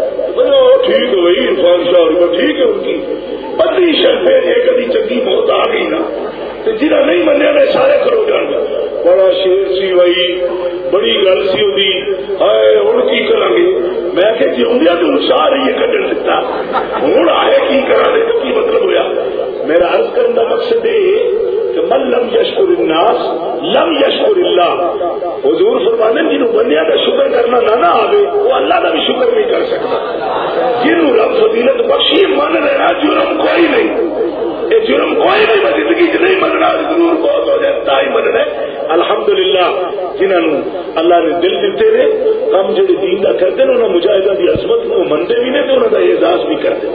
ٹھیک ہے بھائی عرفان شاہ ٹھیک ہے ان کی پتلی شرط ہے کبھی چنگی موت آ گئی نا تو جنہیں نہیں منیا نے سارے کرو جان بڑا شیر سی بھائی بڑی گل سی ہوتی ہے ہوں کی کرا گے میں کہ جی ہوں تو شاہ رہی ہے کڈن دیتا ہوں آئے کی کرا دے تو کی مطلب ہوا. میرا عرض کرنے کا مقصد یہ کہ من لم یشکر الناس لم یشکر اللہ. حضور فرمانے جنہوں بندیاں کا شکر کرنا نہ آئے وہ اللہ کا بھی شکر نہیں کر سکتا. جنہوں رب فضیلت بخشی من لینا جرم کوئی نہیں یہ جرم کوئی نہیں میں زندگی چ نہیں مننا ضرور بہت ہو جائے تا ہی مننا. الحمدللہ جنہوں اللہ نے دل دیتے ہیں کام جڑے دین کا کرتے ہیں انہوں مجاہدہ کی عظمت کو منتے بھی نہیں تو انہوں کا اعزاز بھی کرتے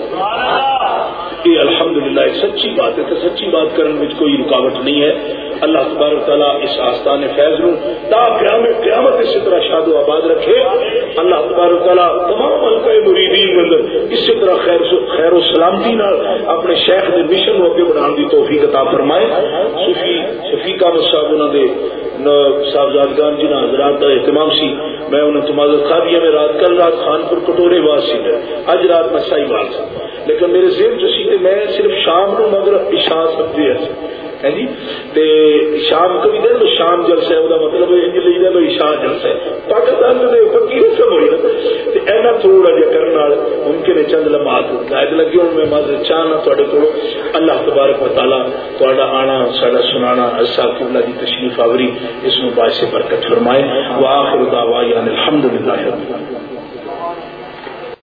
یہ الحمدللہ ایک سچی بات ہے تو سچی بات کرنے میں کوئی رکاوٹ نہیں ہے. اللہ تبارک تعالیٰ اس آستان فیض نو تا قیامت اسی طرح شاد و آباد رکھے. اللہ تبارک تعالیٰ تمام حلقہ مریدین کے اندر اسی طرح خیر و سلامتی اپنے شیخ کے مشن کو اگے بڑھانے کی توفیق عطا فرمائے. صوفی شفیق احمد صاحب انہوں نے صاحبزادگان جنہ حضرات کا اہتمام سی میں انہیں تمازت کھا دیا میں رات کل رات خانپور کٹورے باز سی میں اج رات میں سائی بال سی لیکن میرے ذہن جو سی میں صرف شام کو مگر عشاء سمجھے ہے جی تے شام کو بھی دے تو شام جلسہ ہے وہ مطلب یہ عشاء جلسہ ہے پاکستان میں پکی رسم ہوئی نا ایسا تھوڑا جہا کرنے ممکن ہے چند لمحات قائد لگے ہوں میں معذرت چاہنا تھوڑے کو اللہ تبارک و تعالیٰ تھوڑا آنا ساڈا سنانا صاحب قبلہ دی تشریف آوری اس میں باعث برکت فرمائے وآخر دعوانا الحمدللہ رب العالمین.